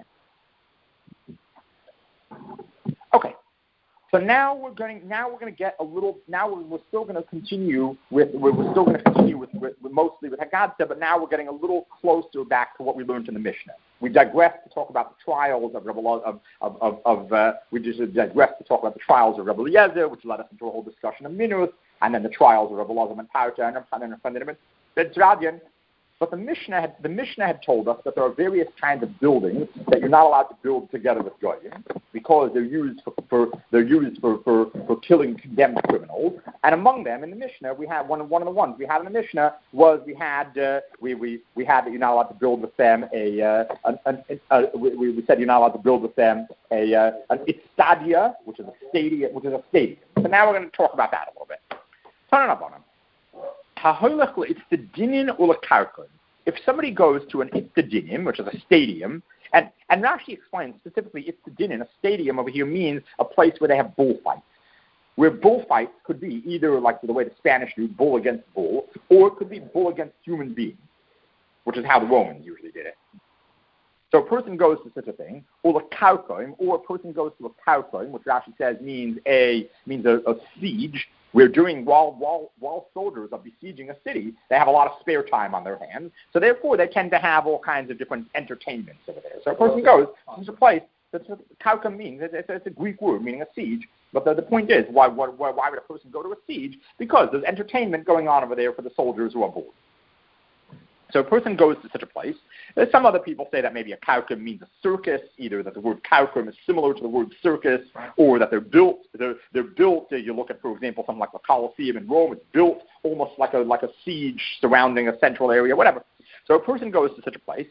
Okay, so now we're going. Now we're going to get a little. Now we're, we're still going to continue with. We're, we're still going to continue with, with, with mostly with Haggadah, but now we're getting a little closer back to what we learned in the Mishnah. We digressed to talk about the trials of Rebbe of of of, of uh, we just digressed to talk about the trials of Rebbe Eliezer, which led us into a whole discussion of Minus, and then the trials of Rebbe Elazar and Parta and and Tzadian. But the Mishnah had the Mishnah had told us that there are various kinds of buildings that you're not allowed to build together with goyim because they're used for, for they're used for, for, for killing condemned criminals. And among them in the Mishnah we had one one of the ones we had in the Mishnah was we had uh, we, we we had that you're not allowed to build with them a uh, an, an, uh, we, we said you're not allowed to build with them a uh, an istadia, which is a stadium which is a stadium. So now we're going to talk about that a little bit. Turn it up on them. It's the dinin or karkon. If somebody goes to an ittadinim, which is a stadium, and, and Rashi explains specifically ittadinin, a stadium over here means a place where they have bullfights. Where bullfights could be either like the way the Spanish do, bull against bull, or it could be bull against human beings, which is how the Romans usually did it. So a person goes to such a thing, or a karkoim, or a person goes to a karkoim, which Rashi says means a means a, a siege. We're doing while while while soldiers are besieging a city, they have a lot of spare time on their hands. So therefore, they tend to have all kinds of different entertainments over there. So a person goes to a place. That's what karka means. It's, it's a Greek word meaning a siege. But the, the point is, why, why why would a person go to a siege? Because there's entertainment going on over there for the soldiers who are bored. So a person goes to such a place. There's some other people say that maybe a kaukum means a circus, either that the word kaukum is similar to the word circus, or that they're built, they're, they're built, uh, you look at, for example, something like the Colosseum in Rome, it's built almost like a like a siege surrounding a central area, whatever. So a person goes to such a place.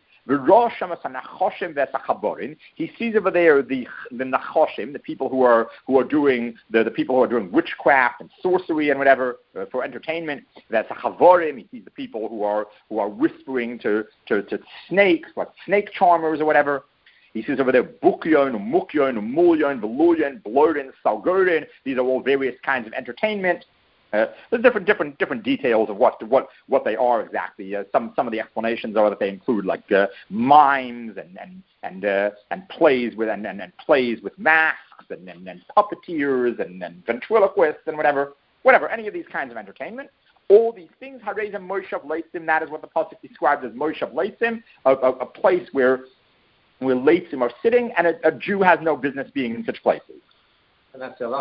He sees over there the the nachoshim, the people who are who are doing the, the people who are doing witchcraft and sorcery and whatever uh, for entertainment. That's a chavorim. He sees the people who are who are whispering to, to, to snakes, like snake charmers or whatever. He sees over there bukyon, mukyon, mulyon, velulyon, blodin, salgodin. These are all various kinds of entertainment. Uh, there's different, different, different details of what, what, what they are exactly. Uh, some, some of the explanations are that they include like uh, mimes and and and uh, and plays with and, and, and plays with masks and and, and puppeteers and, and ventriloquists and whatever, whatever. Any of these kinds of entertainment. All these things, Harezim Moshav Leitzim. That is what the pasuk describes as Moshav Leitzim, a, a, a place where where Leitzim are sitting, and a, a Jew has no business being in such places. And that's halacha.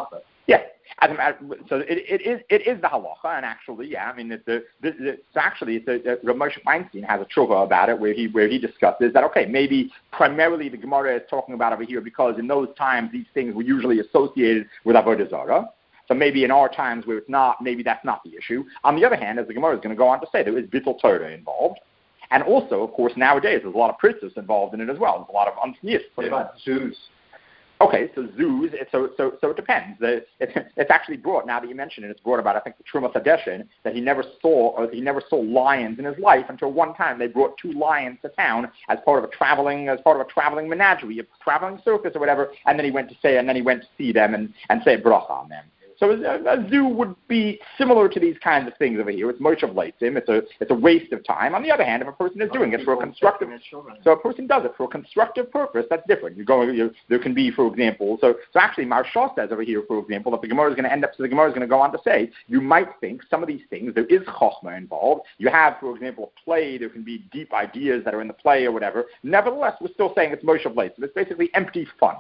Yeah. As a matter, so it, it is it is the halacha, and actually, yeah, I mean, it's the, the, the, so actually, it's a, Rav Moshe Feinstein has a tshuva about it where he where he discusses that okay, maybe primarily the Gemara is talking about over here because in those times these things were usually associated with avodah zarah. So maybe in our times where it's not, maybe that's not the issue. On the other hand, as the Gemara is going to go on to say, there is bittul Torah involved, and also, of course, nowadays there's a lot of pritzvos involved in it as well. There's a lot of unsniyas. What about zoos? Okay, so zoos, it, so so so it depends. The, it, it's actually brought, now that you mention it, it's brought about, I think, the Truma Sadeshin, that he never saw or he never saw lions in his life until one time they brought two lions to town as part of a traveling as part of a traveling menagerie, a traveling circus or whatever, and then he went to say and then he went to see them and, and say bracha on them. So a, a zoo would be similar to these kinds of things over here. It's Moshe Leitzim. It's a it's a waste of time. On the other hand, if a person is doing it for a constructive, so a person does it for a constructive purpose, that's different. You're going. You, there can be, for example, so so actually, Maharsha says over here, for example, that the Gemara is going to end up. So the Gemara is going to go on to say, you might think some of these things there is chokhmah involved. You have, for example, a play. There can be deep ideas that are in the play or whatever. Nevertheless, we're still saying it's Moshe Leitzim. It's basically empty fun.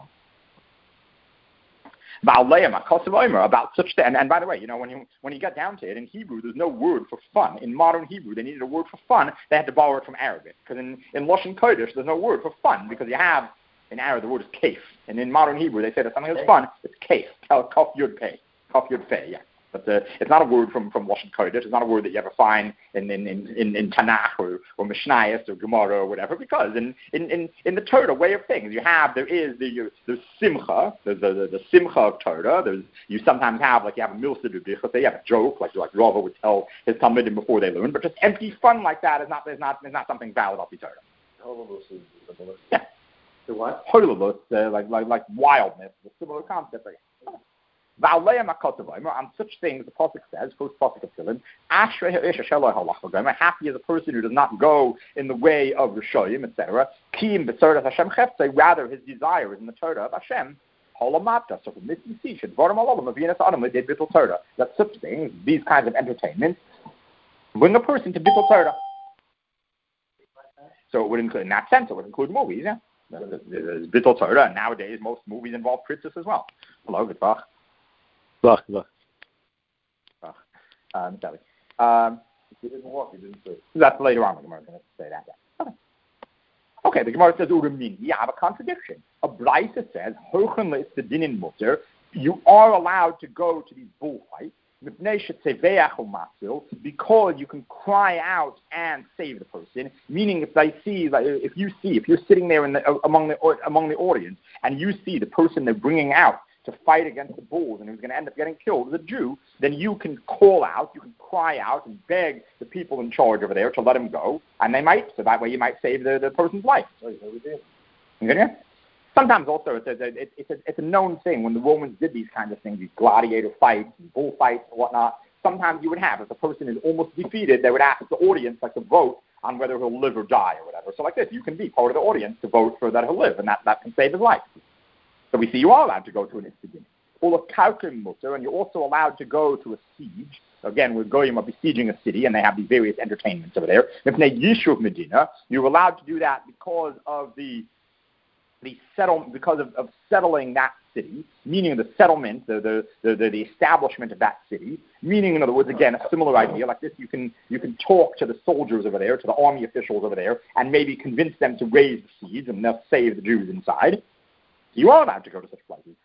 About such thing, and, and by the way, you know when you when you get down to it in Hebrew, there's no word for fun. In modern Hebrew, they needed a word for fun. They had to borrow it from Arabic because in in Lashon Kodesh, there's no word for fun because you have in Arabic the word is kaif, and in modern Hebrew they say that something that's fun. It's kaif, kaf yud pei, kaf yud pei, yeah. But uh, it's not a word from, from Lashon Kodesh. It's not a word that you ever find in in, in, in, in Tanakh or, or Mishnayos or Gemara or whatever. Because in, in, in, in the Torah way of things, you have there is the there's simcha, there's the, the, the simcha of Torah. There's you sometimes have like you have a milsa d'udicha, so you have a joke like like Rava would tell his talmidim before they learn. But just empty fun like that is not is not is not something valid off the Torah. Yeah. The what? Hololus, uh, like like like wildness, a similar concept. Like, on such things, the Pasuk says, first Pasuk of Tefillin, happy is a person who does not go in the way of Rishoyim, et cetera. Rather, his desire is in the Torah of Hashem. That such things, these kinds of entertainments, bring a person to Bittul Torah. So it would include, in that sense, it would include movies, yeah. There's Bittul Torah, and nowadays most movies involve pritzvos as well. Hello, good talk. Look, look. Oh, um, sorry. Um, he didn't walk, he didn't say. That's later on, the Gemara is going to say that. Yeah. Okay. okay, the Gemara says, Uramini, you have a contradiction. A Braisa says, you are allowed to go to these bullfights because you can cry out and save the person. Meaning, if they see, like, if you see, if you're sitting there in the, among the among the audience and you see the person they're bringing out to fight against the bulls and who's going to end up getting killed as a Jew, then you can call out, you can cry out and beg the people in charge over there to let him go, and they might, so that way you might save the, the person's life. Okay? Sometimes also it's a, it's, it's, a, it's a known thing when the Romans did these kinds of things, these gladiator fights, and bullfights and whatnot, sometimes you would have, if the person is almost defeated, they would ask the audience like to vote on whether he'll live or die or whatever. So like this, you can be part of the audience to vote for that he'll live, and that, that can save his life. So we see you are allowed to go to an istidin. Or a kaukim mutter, and you're also allowed to go to a siege. Again, we're going up besieging a city, and they have these various entertainments over there. Mipnei Yishuv Medina, you're allowed to do that because of the the settle because of, of settling that city, meaning the settlement, the the, the the the establishment of that city. Meaning, in other words, again, a similar idea like this. You can you can talk to the soldiers over there, to the army officials over there, and maybe convince them to raise the siege, and they'll save the Jews inside. You are allowed to go to such places,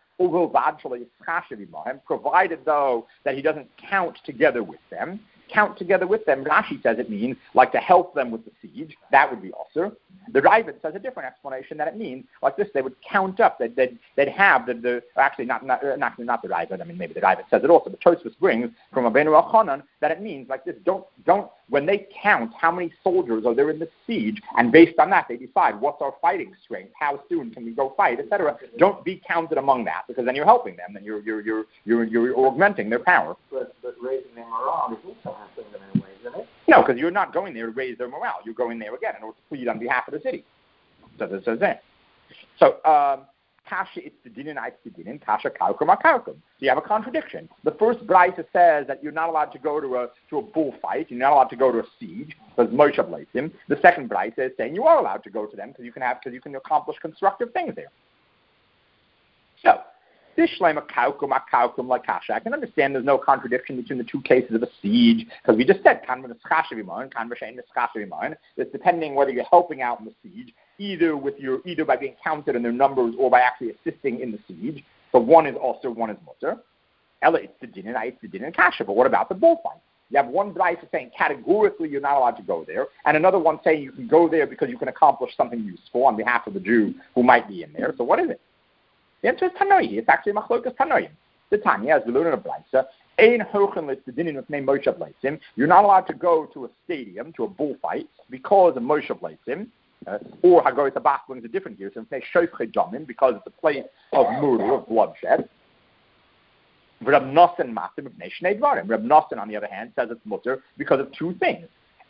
provided, though, that he doesn't count together with them. Count together with them, Rashi says it means like to help them with the siege. That would be also. The Ravid says a different explanation that it means like this: they would count up. They'd they'd, they'd have the, the actually not not not, not the Ravid. I mean maybe the Ravid says it also. But Tosfos brings from Abenu Achanan that it means like this: don't don't when they count how many soldiers are there in the siege, and based on that they decide what's our fighting strength, how soon can we go fight, et cetera. Don't be counted among that because then you're helping them, then you're you're you're you're, you're augmenting their power. But, but raising their morale is also happening in many ways, isn't it? No, because you're not going there to raise their morale. You're going there again in order to plead on behalf of the city. So this is it. So um, kasha itzedinin itzedinin kasha kaukum akaukum. So you have a contradiction. The first brayta says that you're not allowed to go to a to a bullfight. You're not allowed to go to a siege because Moshe Leitzim. The second brayta is saying you are allowed to go to them because you can have because you can accomplish constructive things there. So. Sishlem a kaukum a kaukum like kasha. I can understand there's no contradiction between the two cases of a siege, because we just said kan v'neschashaviman, kan v'shein It's depending whether you're helping out in the siege, either with your either by being counted in their numbers or by actually assisting in the siege. So one is also one is mutter. Ella it's the din and it's the din and kasha. But what about the bullfight? You have one advice saying categorically you're not allowed to go there, and another one saying you can go there because you can accomplish something useful on behalf of the Jew who might be in there. So what is it? The answer is Tanoi. It's actually Machlokas Tanoim. The Tanya, as we learn in a Brisa, Ein Hochen Litzadinin with name Moshe Bleitzim. You're not allowed to go to a stadium, to a bullfight, because of Moshe Bleitzim, uh, or Hagoyt Abachling is a different year, so it's Shofche Domim, because it's a place of murder, of bloodshed. Reb Nosson Matim of Shnei Dvarim. Reb Nosson, on the other hand, says it's mutter because of two things.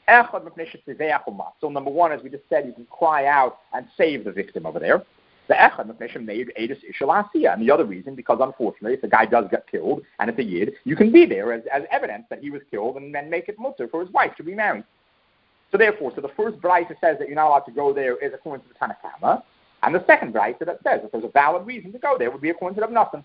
So number one, as we just said, you can cry out and save the victim over there. The echad mepnei made edus ishel asiya, and the other reason, because unfortunately, if the guy does get killed and it's a yid, you can be there as, as evidence that he was killed, and then make it mutter for his wife to be married. So therefore, so the first brayta says that you're not allowed to go there is according to the Tanakama, and the second brayta that says that there's a valid reason to go there would be according to Reb Nosson.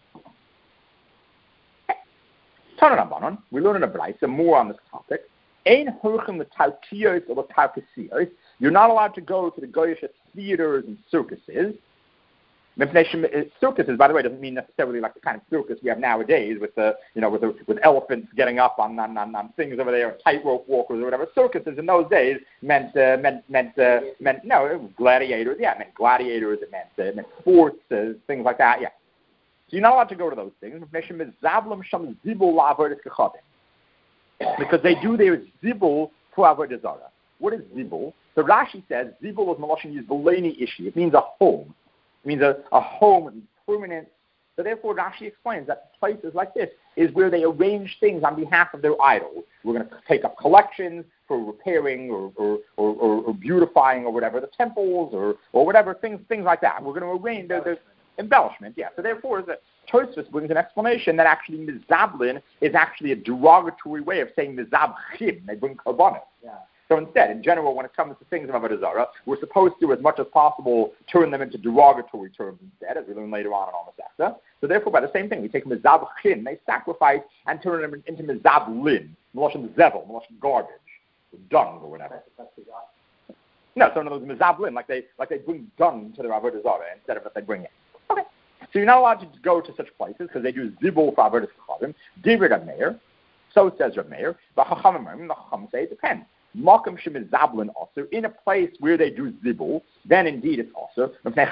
Tanarabanon, we learn in a brayta more on this topic. Ein horchem the tautiyos or the taukasiyos. You're not allowed to go to the goyish theaters and circuses. Circuses, by the way, doesn't mean necessarily like the kind of circus we have nowadays with the, you know, with the, with elephants getting up on on, on, on things over there, tightrope walkers or whatever. Circuses in those days meant uh, meant meant uh, meant no it was gladiators. Yeah, it meant gladiators. It meant uh, it meant sports, uh, things like that. Yeah. So you're not allowed to go to those things because they do their zibul for avodah zarah. What is zibul? So Rashi says zibul is maloshin used beleni ishi. It means a home. It means a, a home and permanent. So therefore Rashi explains that places like this is where they arrange things on behalf of their idols. We're going to take up collections for repairing or or, or, or, or beautifying or whatever the temples or, or whatever things things like that. We're going to arrange the, the embellishment. Yeah. So therefore the Tosfos brings an explanation that actually mizablin is actually a derogatory way of saying mizabchim. They bring korbanos. Yeah. So instead, in general, when it comes to things of avodah zarah, we're supposed to, as much as possible, turn them into derogatory terms instead, as we learn later on in Alma Sefta. So therefore, by the same thing, we take mizabchin, they sacrifice, and turn them into mizablin, meloshin zevel, meloshin garbage, or dung, or whatever. No, so in other words, mizablin, like they like they bring dung to their avodah zarah instead of what they bring in. Okay. So you're not allowed to go to such places because they do zibul for avodah chachamim. Divrei Reb Meir, so says Reb Meir. But chachamim, the chachamim say it depends. Makom shemizablin also in a place where they do zibul, then indeed it's also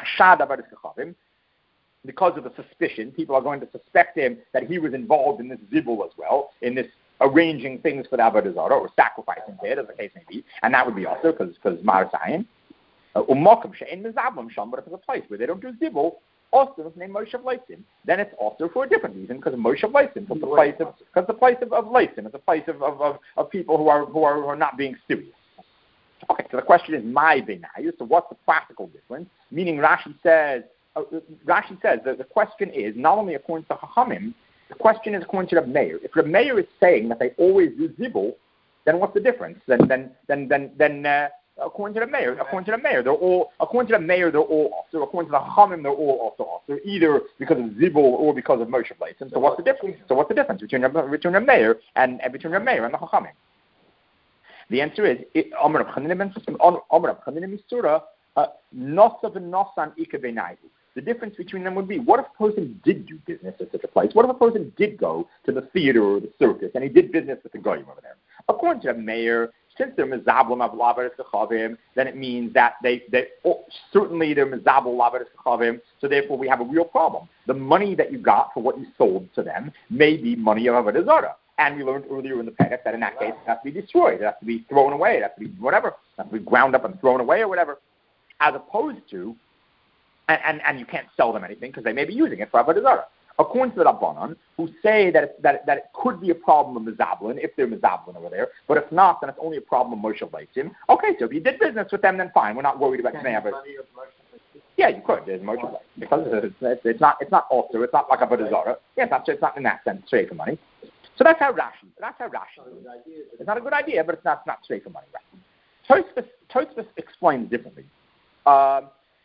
because of the suspicion. People are going to suspect him that he was involved in this zibul as well, in this arranging things for the avodah zarah or sacrificing it, as the case may be, and that would be also because because marasayin. Umakom she'en mizablim sham, but if it's a place where they don't do zibul, also it's named Moshe Bleitzim. Then it's also for a different reason, because of Moshe Bleitzim, because the place of because the place of, of Leitzim, it's a place of, of, of, of people who are who are who are not being serious. Okay, so the question is my benayu. So what's the practical difference? Meaning Rashi says uh, Rashi says that the question is not only according to Chachamim, the question is according to Reb Meir. If Reb Meir is saying that they always do zibul, then what's the difference? Then then then then then. Uh, According to the mayor, according to the mayor, they're all according to the mayor, they're all also. According to the Chamim, they're all also also, either because of Zibul or because of Moshe Bleitzim. So what's the difference? So what's the difference between the, between the mayor and, and between the mayor and the Chachamim? The answer is Amar Rab Chanina Misura Nosav and Nosan Ikabenayu. The difference between them would be: what if a person did do business at such a place? What if a person did go to the theater or the circus and he did business with the goyim over there? According to the mayor, since they're mizabel mavlaveres kechavim, then it means that they, they oh, certainly they're mizabel laveres kechavim. So therefore, we have a real problem. The money that you got for what you sold to them may be money of avodah zarah. And we learned earlier in the Perek that in that case it has to be destroyed, it has to be thrown away, it has to be whatever, it has to be ground up and thrown away or whatever, as opposed to, and, and, and you can't sell them anything because they may be using it for avodah zarah. According to the Rabbanan, who say that it, that, that it could be a problem of Mizablin, if they're Mizablin over there, but if not, then it's only a problem of Moshe Bleitzim. Okay, so if you did business with them, then fine. We're not worried about Tnei Avos. Yeah, you could. There's Moshe Bleitzim. Because it's, it's, it's not it's not also, it's not like a Avodah Zarah. Yeah, it's not, it's not in that sense straight for money. So that's how Rashi, that's how Rashi. It's not a good idea, but it's not, it's not straight for money. Right? Tosfos, Tosfos explains differently. Um,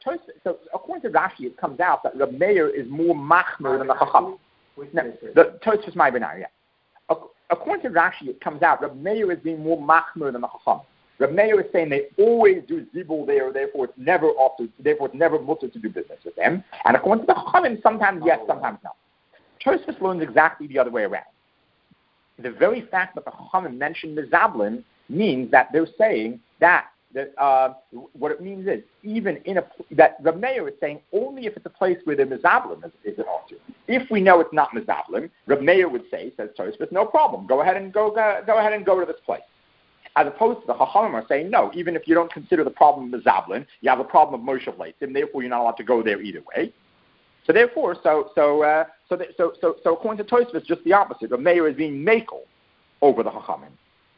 so according to Rashi, it comes out that Reb Meir is more machmer than the Chacham. No, the Tosfos my Benar, yeah. According to Rashi, it comes out Reb Meir is being more machmer than the Chacham. Reb Meir is saying they always do zibul there, therefore it's never offered, therefore it's never mutter to do business with them. And according to the Chachamim, sometimes yes, sometimes no. Tosfos learns exactly the other way around. The very fact that the Chachamim mentioned Mizablin means that they're saying that that uh, what it means is even in a that Reb Meir is saying only if it's a place where the Mizablin is, is an altar. If we know it's not Mizablin, Reb Meir would say, says Tosfos, no problem. Go ahead and go, go go ahead and go to this place. As opposed to the Chachamim are saying, no, even if you don't consider the problem of Mizablin, you have a problem of Moshe Leitzim, therefore you're not allowed to go there either way. So therefore, so so uh, so, the, so so so according to Tosfos, just the opposite. Reb Meir is being makel over the Chachamim.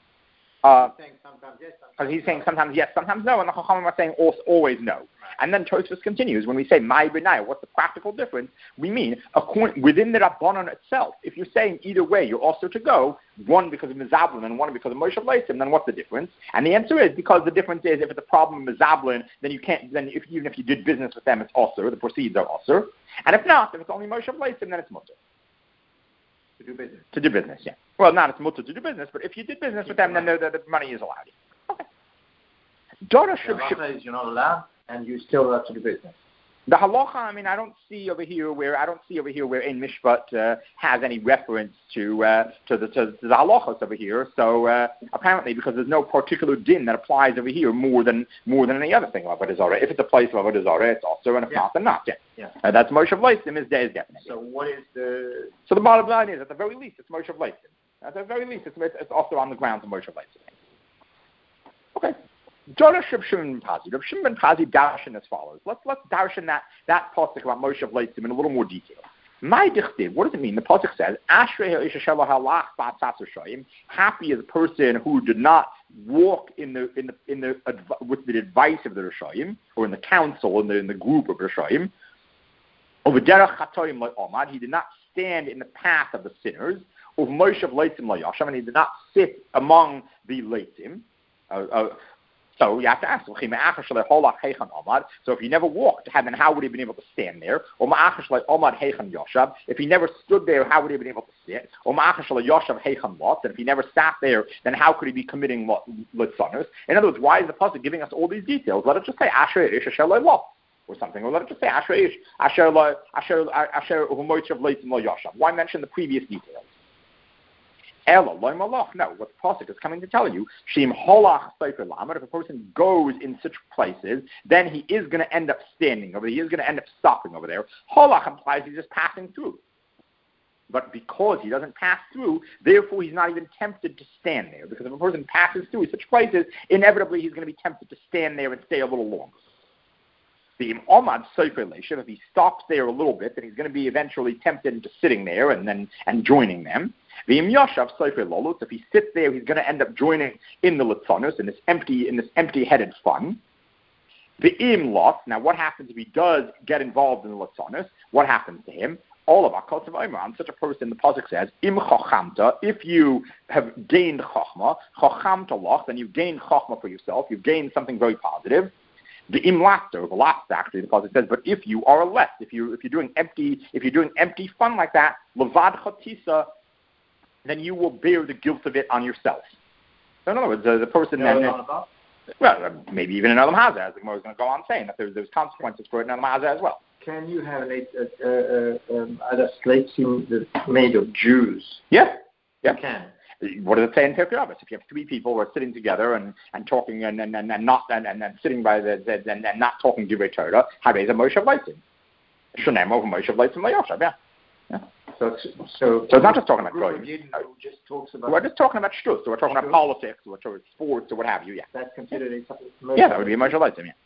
Uh, he's saying sometimes yes, sometimes he's saying sometimes yes, sometimes no, and the Chachamim are saying always no. Right. And then Tosfos continues, when we say my benai, what's the practical difference? We mean according, within the Rabbanon itself. If you're saying either way, you're also to go, one because of Mizablin and one because of Moshe Leitzim, then what's the difference? And the answer is because the difference is if it's a problem with Mizablin, then you can't. Then if, even if you did business with them, it's also the proceeds are also. And if not, if it's only Moshe Leitzim, then it's mutter. To do business. To do business, yeah. Well, not it's mutter to do business, but if you did business with them, then the, the, the money is allowed. Okay. Dora the halacha is you're not allowed, and you still have to do business. The halacha, I mean, I don't see over here where I don't see over here where in Mishpat uh, has any reference to uh, to the to, to the halachas over here. So uh, apparently, because there's no particular din that applies over here more than more than any other thing of Avodah Zarah. If it's a place of Avodah Zarah, it's also, and if yeah. not, then not. Yeah, yeah. Uh, that's Moshe Leitzim is is definite. So what is the? So the bottom line is, at the very least, it's Moshe Leitzim. At the very least, it's, it's also on the grounds of Moshe Leitzim. Okay. Dora Shib Shimon ben Pazi. Reb Shimon ben Pazi darshan as follows. Let's let's darshan that that pasuk about Moshe Leitzim in a little more detail. My dichtiv. What does it mean? The pasuk says, "Ashrei ha'isha shelo halach ba'atzas shoyim." Happy is a person who did not walk in the in the in the with the advice of the Rishoyim or in the council in the in the group of Rishoyim. Over derech chatoim le'omad, he did not stand in the path of the sinners. Of Moshe Leitzim le'yasham, and he did not sit among the Leitzim. Uh, uh, So you have to ask, so if he never walked, then how would he have been able to stand there? If he never stood there, how would he have been able to sit? And if he never sat there, then how could he be committing litzanos? In other words, why is the pasuk giving us all these details? Let it just say Asher Ish Asher Lo or something, or let it just say Asher Ish Asher Lo Asher Asher Umoitzav Leitzim Lo Yasham. Why mention the previous details? No, what the pasuk is coming to tell you, Shim Holach Sefer Lamed, if a person goes in such places, then he is going to end up standing over there. He is going to end up stopping over there. Holach implies he's just passing through. But because he doesn't pass through, therefore he's not even tempted to stand there. Because if a person passes through such places, inevitably he's going to be tempted to stand there and stay a little longer. The Omad Sefer Leishav, if he stops there a little bit, then he's going to be eventually tempted into sitting there and then and joining them. The Im Yashav Sefer Lolut, if he sits there, he's going to end up joining in the Litzanos, in this empty, in this empty-headed fun. The Im Lot, now what happens if he does get involved in the Litzanos? What happens to him? All of our Kotz of Omer, on such a person, the pasuk says, Im Chochamta, if you have gained Chochma, Chochamta Loch, then you've gained Chochma for yourself, you've gained something very positive. The imlaster, the last actually, because it says, but if you are a less, if you if you're doing empty, if you're doing empty fun like that, levad chatisa, then you will bear the guilt of it on yourself. So in other words, the, the person no, then, no, no. well, maybe even in Adam Hazah, as the Gemara is going to go on saying that there's there's consequences for it in Adam Hazah as well. Can you have a a, a, um, a slate that's made of Jews? Yeah, yeah. You can. What does it say in Pirkei Avos? If you have three people who are sitting together and, and talking and, and, and, and not and, and, and sitting by the, the and, and not talking Divrei Torah, Harei Ze Moshe Leitzim. Shonem over Moshe Leitzim LeYoshav. Yeah. Yeah. So, so, so it's not just talking about Goyim. Who just talks about. We're just talking about shtus. So we're talking shtus. about politics, or sports, or what have you. Yeah. That's considered a. Yeah, that would be Moshe Leitzim. Yeah.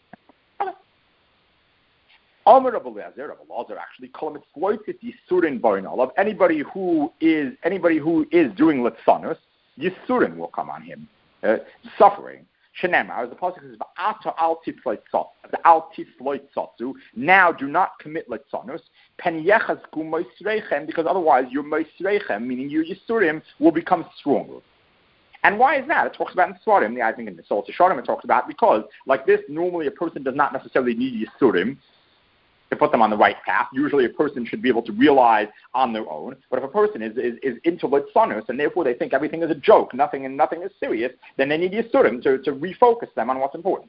Amar Rabbi Eliezer, Rabbi Eliezer actually call it exploited Yisurin Barinalav. Anybody who is anybody who is doing Litzanos, Yisurin will come on him, uh, suffering. Shenema, as the pasuk says, "V'ata al tifloit tzotzu." Now do not commit Litzanos. Pen yechazku moisreichem, because otherwise your moisreichem, meaning your Yisurim, will become stronger. And why is that? It talks about in Svarim, I think in the Sol Tisharim, it talks about because, like this, normally a person does not necessarily need Yisurim to put them on the right path. Usually a person should be able to realize on their own. But if a person is, is, is into Litzanos, and therefore they think everything is a joke, nothing and nothing is serious, then they need Yisurim to, to refocus them on what's important.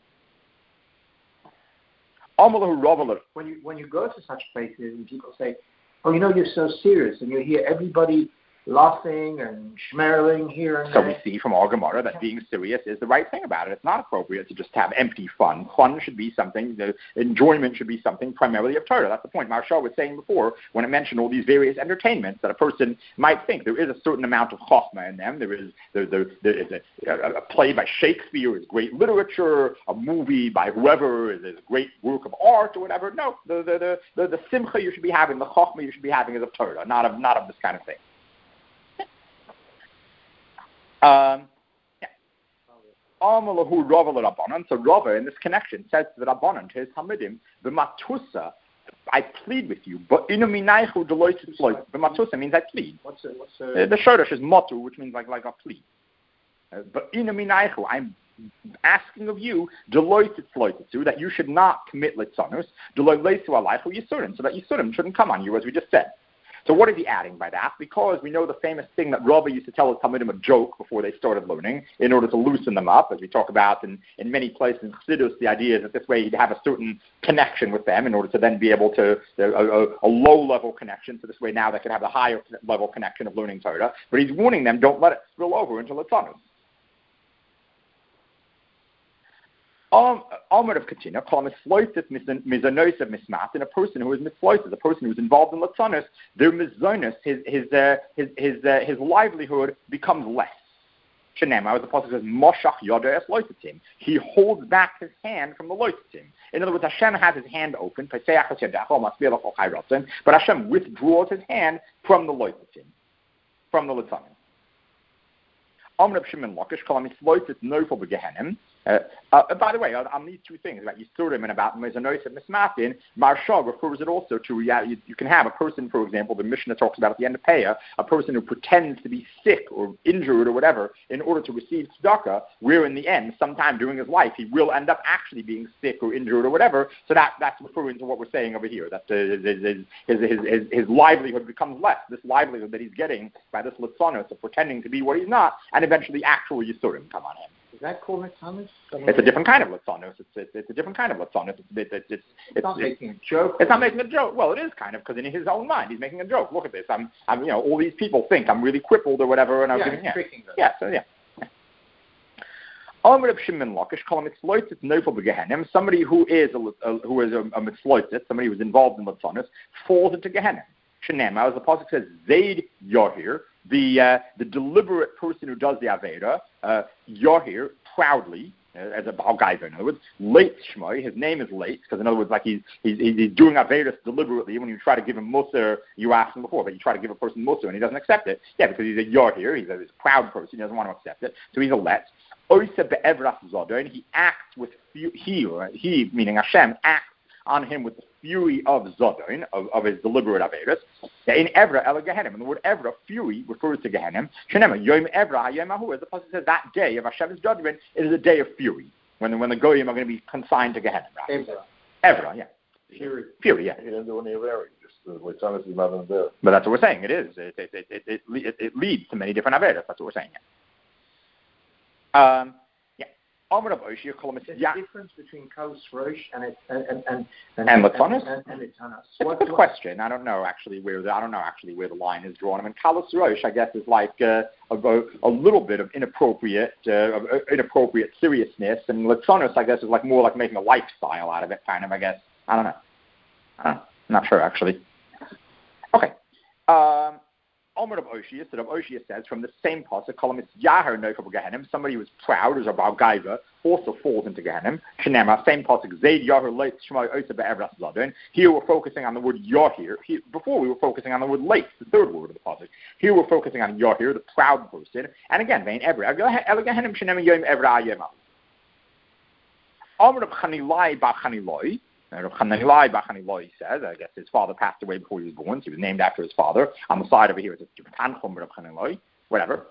When you, when you go to such places and people say, oh, you know, you're so serious, and you hear everybody laughing and schmerling here and so there. So we see from our Gemara that being serious is the right thing about it. It's not appropriate to just have empty fun. Fun should be something, the enjoyment should be something primarily of Torah. That's the point Marshall was saying before when it mentioned all these various entertainments that a person might think there is a certain amount of chachma in them. There is there, there, there is a, a, a play by Shakespeare is great literature, a movie by whoever is, is a great work of art or whatever. No, the the, the, the, the simcha you should be having, the chachma you should be having is of Torah, not of, not of this kind of thing. Um, yeah. So Rava, in this connection, says to the Rabbanan, to his Hamidim, the Matusa, I plead with you, but Inuminaichu Deloitzit Floyd. The Matusa means I plead. What's it? What's it? The Shoresh is Matu, which means like, like a plea. Uh, but Inuminaichu, I'm asking of you, Deloitzit Floyd, that you should not commit Litzanos, Deloitzit Alaichu Yisurim, so that Yisurim shouldn't come on you, as we just said. So what is he adding by that? Because we know the famous thing that Rava used to tell his Talmidim a joke before they started learning in order to loosen them up, as we talk about in, in many places in Chassidus, the idea is that this way he'd have a certain connection with them in order to then be able to, a, a, a low-level connection, so this way now they could have the higher-level connection of learning Torah. But he's warning them, don't let it spill over into Litzanos. Amr of Katina, call him misloitis mizonos of mismat, and a person who is misloitis, a person who is involved in Litzanos, their mizonos, his his uh, his his uh, his livelihood becomes less. Shenema, as the pasuk says, Moshach Yoda es loititim. He holds back his hand from the loititim. In other words, Hashem has his hand open, but Hashem withdraws his hand from the loititim, from the Litzanos. Amr of Shimon Lakish, call him misloitis nofel begehenim. Uh, uh, by the way, on, on these two things, about Yisurim and about Mezonos and Mismatin, Marshal refers it also to, yeah, you, you can have a person, for example, the Mishnah talks about at the end of Peah, a person who pretends to be sick or injured or whatever in order to receive tzedakah, where in the end, sometime during his life, he will end up actually being sick or injured or whatever. So that, that's referring to what we're saying over here, that uh, his, his, his, his, his livelihood becomes less, this livelihood that he's getting by this Litzanos of pretending to be what he's not, and eventually actual Yisurim come on him. Is that called Litzanos? It's a different kind of Litzanos. It's, it's, it's a different kind of Litzanos. It's, it's, it's, it's, it's not it's, making a joke. It's not making a joke. Well, it is kind of, because in his own mind, he's making a joke. Look at this. I'm, I'm, you know, all these people think I'm really crippled or whatever, and I'm yeah, giving, yeah, tricking them. Yeah, so yeah. Amr of Shimon Lakish, call him mitzloitzit nofel begehenim. Somebody who is a, a who is a, a mitzloitzit, somebody who is involved in Litzanos, falls into Gehenna. Shenema, as the pasuk says, Zayd Yohir, the uh, the deliberate person who does the Aveda, uh, Yohir, proudly, uh, as a Baal Gaiva, in other words, late Shmoi, his name is late, because in other words, like he's, he's, he's doing Avedas deliberately. When you try to give him Musar, you asked him before, but you try to give a person Musar and he doesn't accept it. Yeah, because he's a Yohir, he's a, he's a proud person, he doesn't want to accept it, so he's a let. Oisa be'evras zodor, and he acts with, fu- he, or he, meaning Hashem, acts on him with the fury of Zodon, of, of his deliberate Averis. In Evra, Ela Gehenim. And the word Evra, fury, refers to Gehenim. Shenema, Yom Evra, Yom Ahu, as the Pasuk says, that day of Hashem's judgment is a day of fury, when the, when the Goyim are going to be consigned to Gehenim. Right? Evra. Evra, yeah. Fury. Fury, yeah. He didn't do any Avera. Just the Litzanos is not in there. But that's what we're saying. It is. It, it, it, it, it, it, it leads to many different Averis. That's what we're saying. Yeah. Um, There's a yeah. difference between Kalos Rosh and it, and and and and, and Litzanos. And, and, and Litzanos. It's a good question. I don't know actually where the I don't know actually where the line is drawn. I mean, Kalos Rosh, I guess, is like uh, a, a little bit of inappropriate, uh, of inappropriate seriousness, and Litzanos, I guess, is like more like making a lifestyle out of it, kind of. I guess. I don't know. I don't know. I'm not sure actually. Okay. Um, Omer of Oshias, that of Oshias says from the same pasuk, column Yahar Nofel Gehenim, somebody who was proud, who's a Baal Gaiva, also falls into Gehenim. Shenema, same pasuk, Zayd Yahar Leit Shmai Osa Be'evras Zadon. Here we're focusing on the word Yahir. Here, before we were focusing on the word Leit, the third word of the pasuk. Here we're focusing on Yahir, the proud person. And again, Vein Evra. El Gehenim Shenema Yom Evra Yema. Omer of Chanilai Ba Chaniloi. Rav Chanilai Bar Chanilai says, I guess his father passed away before he was born, so he was named after his father. On the side over here, it's Tanchum Rav Chanilai, whatever.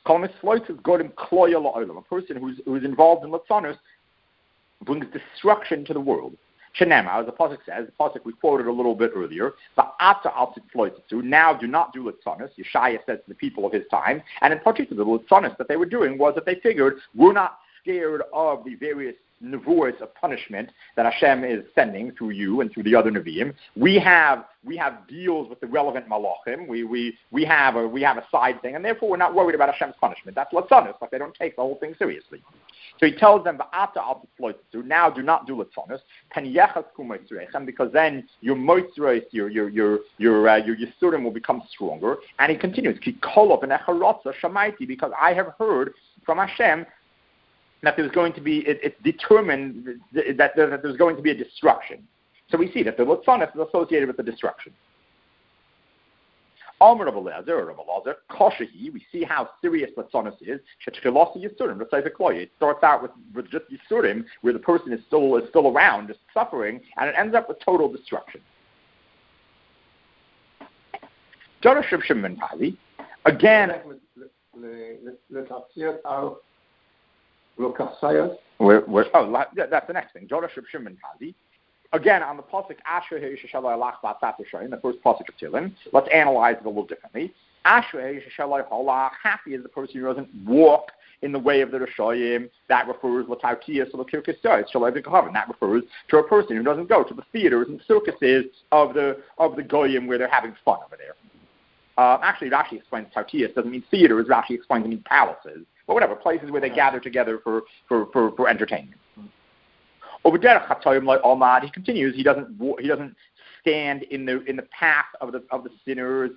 A person who's, who's involved in Latzonos brings destruction to the world. Shenema, as the pasuk says, the pasuk we quoted a little bit earlier, now do not do Latzonos. Yeshaya says to the people of his time, and in particular, the Latzonos that they were doing was that they figured, we're not scared of the various nevuos of punishment that Hashem is sending through you and through the other Nevi'im. We have we have deals with the relevant malachim. We we we have a we have a side thing, and therefore we're not worried about Hashem's punishment. That's Latzonos, but they don't take the whole thing seriously. So he tells them, now do not do Latzonos, because then your moitzeres, your your your your uh, your yisurim will become stronger. And he continues, because I have heard from Hashem that there's going to be, it, it's determined that, that there's going to be a destruction. So we see that the Latzonos is associated with the destruction. Amr Rav Eliezer, or Rav Eliezer, Koshehi, we see how serious Latzonos is. It starts out with, with just Yisurim, where the person is still is still around, just suffering, and it ends up with total destruction. Jorash Reb Shimon ben Pazi, again. Where, where, oh, that's the next thing. Jorash Reb Shimon ben Pazi. Again, on the pasuk Asher Heishalai Lach Batzat Shayim, the first pasuk of Tehillim, let's analyze it a little differently. Asher Heishalai Halach, happy is the person who doesn't walk in the way of the Rishayim. That refers to L'Tautiyas or L'Kirkis Yois, Shalai V'Kahavan. That refers to a person who doesn't go to the theaters and circuses of the of the Goyim where they're having fun over there. Uh, actually, Rashi explains Tautiyas doesn't mean theaters. Rashi explains it means palaces, but whatever, places where they gather together for for for, for entertainment. Over there, he continues. He doesn't. He doesn't stand in the in the path of the of the sinners.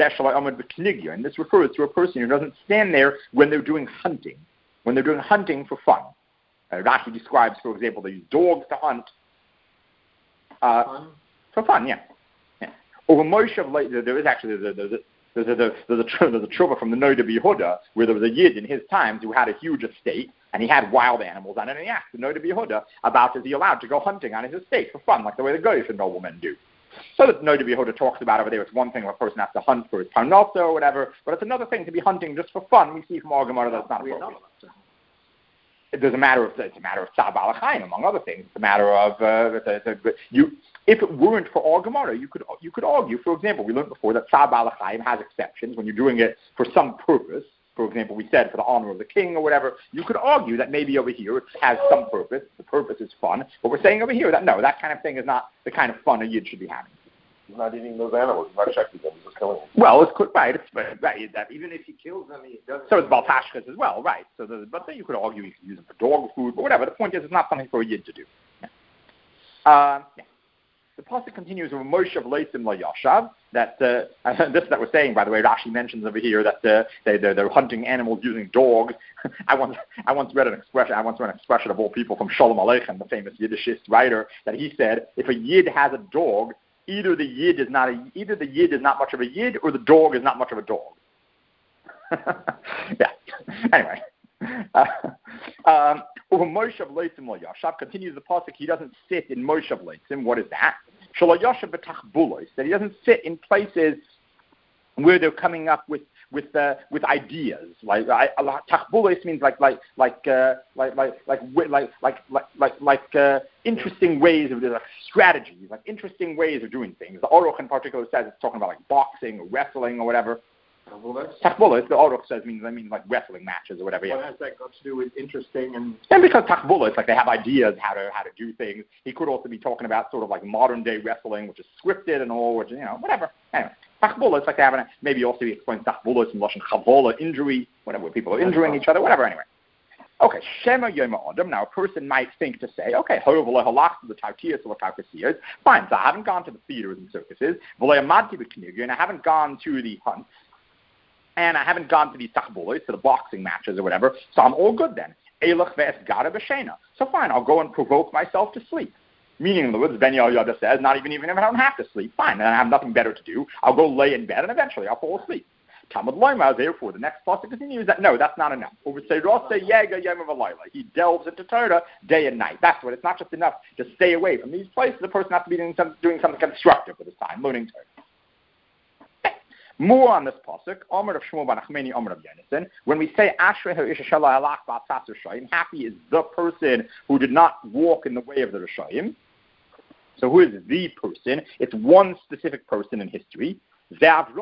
And this refers to a person who doesn't stand there when they're doing hunting. When they're doing hunting for fun. Uh, Rashi describes, for example, they use dogs to hunt. Uh, fun? For fun, yeah. yeah. Over Moshe, there is actually there's a there's a, there's a, there's a trouble from the Noda B'Yehuda where there was a Yid in his times who had a huge estate. And he had wild animals on it, and he asked the Noda B'Yehuda about is he allowed to go hunting on his estate for fun, like the way the Goyish noblemen do. So that Noda B'Yehuda talks about over there, it's one thing when a person has to hunt for his parnasa or whatever, but it's another thing to be hunting just for fun. We see from our Gemara that's not appropriate. It doesn't matter if it's a matter of Tzav Alachayim, among other things. It's a matter of uh, it's a, it's a, you. If it weren't for our Gemara, you could you could argue. For example, we learned before that Tzav Alachayim has exceptions when you're doing it for some purpose. For example, we said for the honor of the king or whatever, you could argue that maybe over here it has some purpose. The purpose is fun. But we're saying over here that no, that kind of thing is not the kind of fun a yid should be having. He's not eating those animals. He's not checking them. He's just killing them. Well, it's right. It's right. That even if he kills them, he doesn't. So it's baltashkas as well, right? So, the, but then you could argue you could use them for dog food, but whatever. The point is, it's not something for a yid to do. Yeah. Uh, yeah. The pasuk continues with Moshe V'leisim LaYashav. That uh, this that we're saying, by the way, Rashi mentions over here that uh, they they're, they're hunting animals using dogs. I once I once read an expression. I once read an expression of all people from Shalom Aleichem, the famous Yiddishist writer, that he said, if a yid has a dog, either the yid is not a either the yid is not much of a yid, or the dog is not much of a dog. yeah. Anyway. Uh, um, Moshe V'leisim LaYashav continues the pasuk. He doesn't sit in Moshe V'leisim. What is that? Shalayashav b'tachbulos. That he doesn't sit in places where they're coming up with with uh, with ideas. Like tachbulos means like like like uh, like like like like like like like like uh, interesting ways of like strategies, like interesting ways of doing things. The Aruch in particular says it's talking about like boxing or wrestling or whatever. Tachbulos, the Aruch says means I mean like wrestling matches or whatever. What yeah. has that got to do with interesting and? And because tachbulos, like they have ideas how to how to do things. He could also be talking about sort of like modern day wrestling, which is scripted and all, which you know whatever. Anyway, tachbulos like they have. A, maybe also he explains tachbulos in lashon chavola, injury, whatever. People are injuring each other, whatever. Anyway. Okay, Shema Yoma Adam. Now, a person might think to say, okay, the Tautiyas or the fine, so I haven't gone to the theaters and circuses, and I haven't gone to the hunts, and I haven't gone to these tachbulos, to the boxing matches or whatever, so I'm all good then. So fine, I'll go and provoke myself to sleep. Meaning, in the words Ben Yehoyada says, not even, even if I don't have to sleep, fine, and I have nothing better to do, I'll go lay in bed and eventually I'll fall asleep. Talmud Loima, therefore, the next pasuk continues that no, that's not enough. He delves into Torah day and night. That's what. It's not just enough to stay away from these places. The person has to be doing, some, doing something constructive with his time, learning Torah. More on this pasuk, Omer of Shmuel ben Achmeni, Omer of Yonasan, when we say Ashrei ha'isha shelo halach ba'atzas Rishayim, happy is the person who did not walk in the way of the Rishayim. So who is the person? It's one specific person in history. This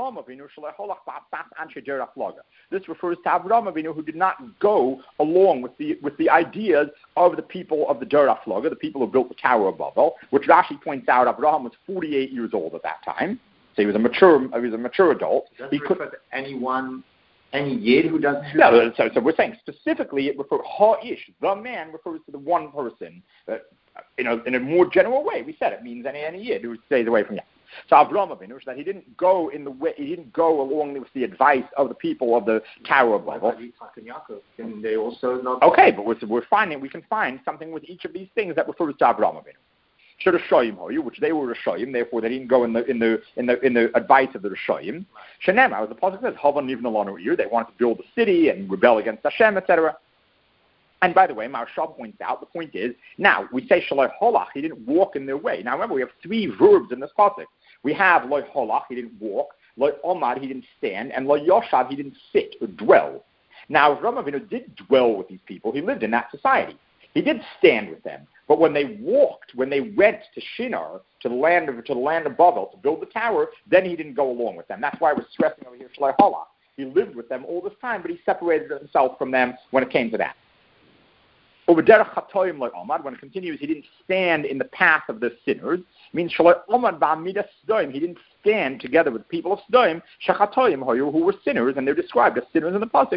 refers to Avraham Avinu, who did not go along with the with the ideas of the people of the Dor HaFlaga, the people who built the Tower of Babel, which Rashi points out Avraham was forty-eight years old at that time. So he was a mature he was a mature adult. Does he it could refer to anyone, any yid who doesn't have no, so, so we're saying specifically it refers ha-ish, the man refers to the one person. Uh, you know, in a more general way, we said it means any any yid who stays away from Yah. So Avraham Avinu, that he didn't go in the way, he didn't go along with the advice of the people of the Tower of Babel. Can they also not? Okay, but we're, we're finding we can find something with each of these things that refers to Avraham Avinu. Should Rishayim hoyu, which they were Rishayim, therefore they didn't go in the in the in the in the advice of the Rishayim. Shenema, as the pasuk says, Hava nivna lanu ir, they wanted to build a city and rebel against Hashem, et cetera. And by the way, Maharshal points out, the point is, now, we say Shaloi Holach, he didn't walk in their way. Now remember, we have three verbs in this pasuk. We have Loi Holach, he didn't walk, Loi Omad, he didn't stand, and Loi Yoshav, he didn't sit or dwell. Now, Avraham Avinu did dwell with these people. He lived in that society. He did stand with them. But when they walked, when they went to Shinar, to the land of to the land of Babel, to build the tower, then he didn't go along with them. That's why we're stressing over here Shaloi Holach. He lived with them all this time, but he separated himself from them when it came to that. When it continues, he didn't stand in the path of the sinners. It means he didn't stand together with the people of Sodom, who were sinners, and they're described as sinners in the pasuk.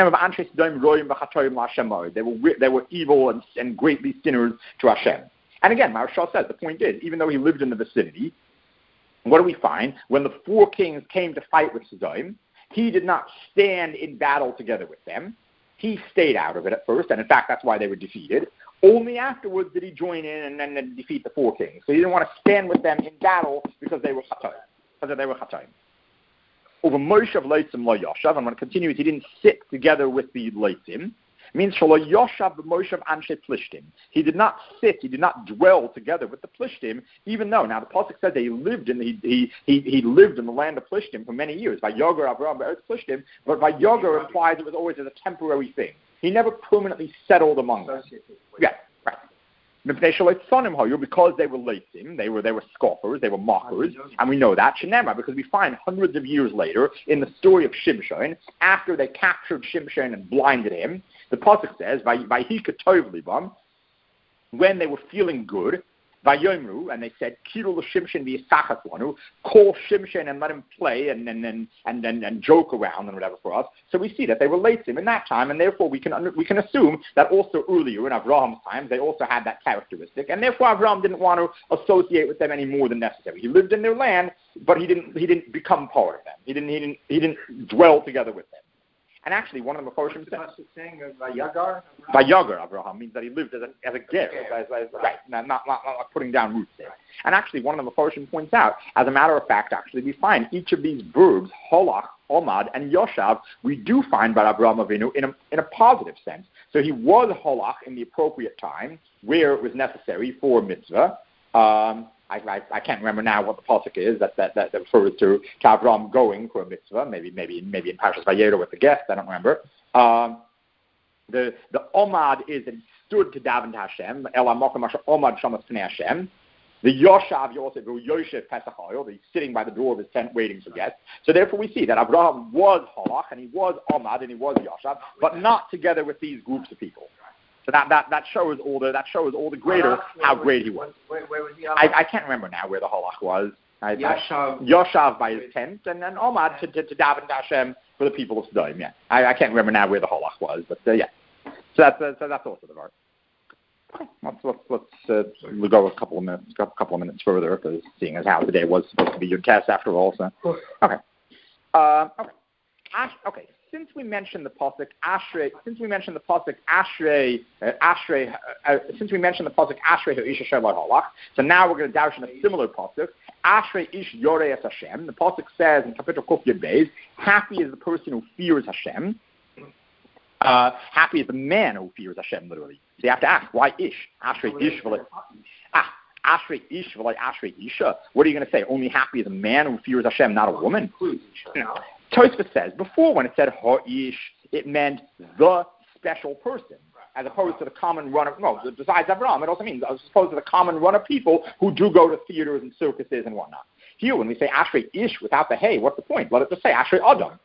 They were they were evil and, and greatly sinners to Hashem. And again, Maharshal says the point is, even though he lived in the vicinity, what do we find? When the four kings came to fight with Sodom, he did not stand in battle together with them. He stayed out of it at first, and in fact, that's why they were defeated. Only afterwards did he join in and then and defeat the four kings. So he didn't want to stand with them in battle because they were chatayim. Because they were chatayim. Over Moshe of Leitzim lo Yoshav, and when it continues, he didn't sit together with the Leitzim. Means Shalo Yoshav the Moshe of Anshe Plishtim. He did not sit, he did not dwell together with the Plishtim, even though now the pasuk says that he lived in the, he he he lived in the land of Plishtim for many years. By Yogar Avraham Be'eretz Plishtim, but by Yogar implies it was always as a temporary thing. He never permanently settled among them. Yeah, right. Because they were leitzim, they were they were scoffers, they were mockers, and we know that Shenema because we find hundreds of years later in the story of Shimshon, after they captured Shimshon and blinded him. The pasuk says, "Vayhi tov libam," when they were feeling good, Vayomru, and they said, "Kiru l'Shimshon v'yisachas lanu," call Shimshon and let him play and and and and and, and joke around and whatever for us. So we see that they were leitzim in that time, and therefore we can we can assume that also earlier in Avraham's times they also had that characteristic, and therefore Avraham didn't want to associate with them any more than necessary. He lived in their land, but he didn't he didn't become part of them. He didn't he didn't he didn't dwell together with them. And actually, one of the Mephoshim says, Vayagar Avraham means that he lived as a, as a ger, as, as, right, not, not, not, not putting down roots there. And actually, one of the Mephoshim points out, as a matter of fact, actually, we find each of these verbs, holach, omad, and yoshav, we do find by Avraham Avinu in a, in a positive sense. So he was holach in the appropriate time, where it was necessary for mitzvah. Um, I, I, I can't remember now what the pasuk is that that, that, that refers to, to Avram going for a mitzvah. Maybe maybe maybe in Parshas Vayera with the guest. I don't remember. Um, the the omad is that he stood to daven to Hashem. Ela mokem asher omad shamas pnei Hashem. The yoshav, you also go yoshev pesach oyel. He's sitting by the door of his tent waiting for guests. So therefore, we see that Avraham was holach and he was omad and he was yoshav, but not together with these groups of people. So that, that, that shows all the that shows all the greater how great he was. Where, where was he? I, I can't remember now where the halach was. I, Yoshav. I, Yoshav by his tent, and then Omad to, to, to daven to Hashem for the people of Sodom. Yeah, I, I can't remember now where the halach was, but uh, yeah. So that's uh, so that's also the part. Okay, let's let's, let's uh, we'll go a couple of minutes, a couple of minutes further, because seeing as how today was supposed to be your test after all. So okay, uh, okay, Ash, okay. Since we mentioned the pasuk Ashrei, since we mentioned the pasuk Ashrei, uh, Ashrei, uh, since we mentioned the pasuk Ashrei Ha'isha Shaloi Holach, so now we're going to dash in a similar pasuk Ashrei Ish Yorei Es Hashem. The pasuk says in Kapitel Kuf Yud Beis, happy is the person who fears Hashem. Uh, happy is the man who fears Hashem. Literally, so you have to ask why Ish Ashrei Ish. Ah, Ashrei ish v'lai ashrei isha. What are you going to say? Only happy is a man who fears Hashem, not a woman? No. Tosfos says, before when it said ha'ish, it meant the special person, as opposed to the common run of, no, besides Avraham, it also means as opposed to the common run of people who do go to theaters and circuses and whatnot. Here, when we say Ashrei ish without the hey, what's the point? Let it just say Ashrei Adam.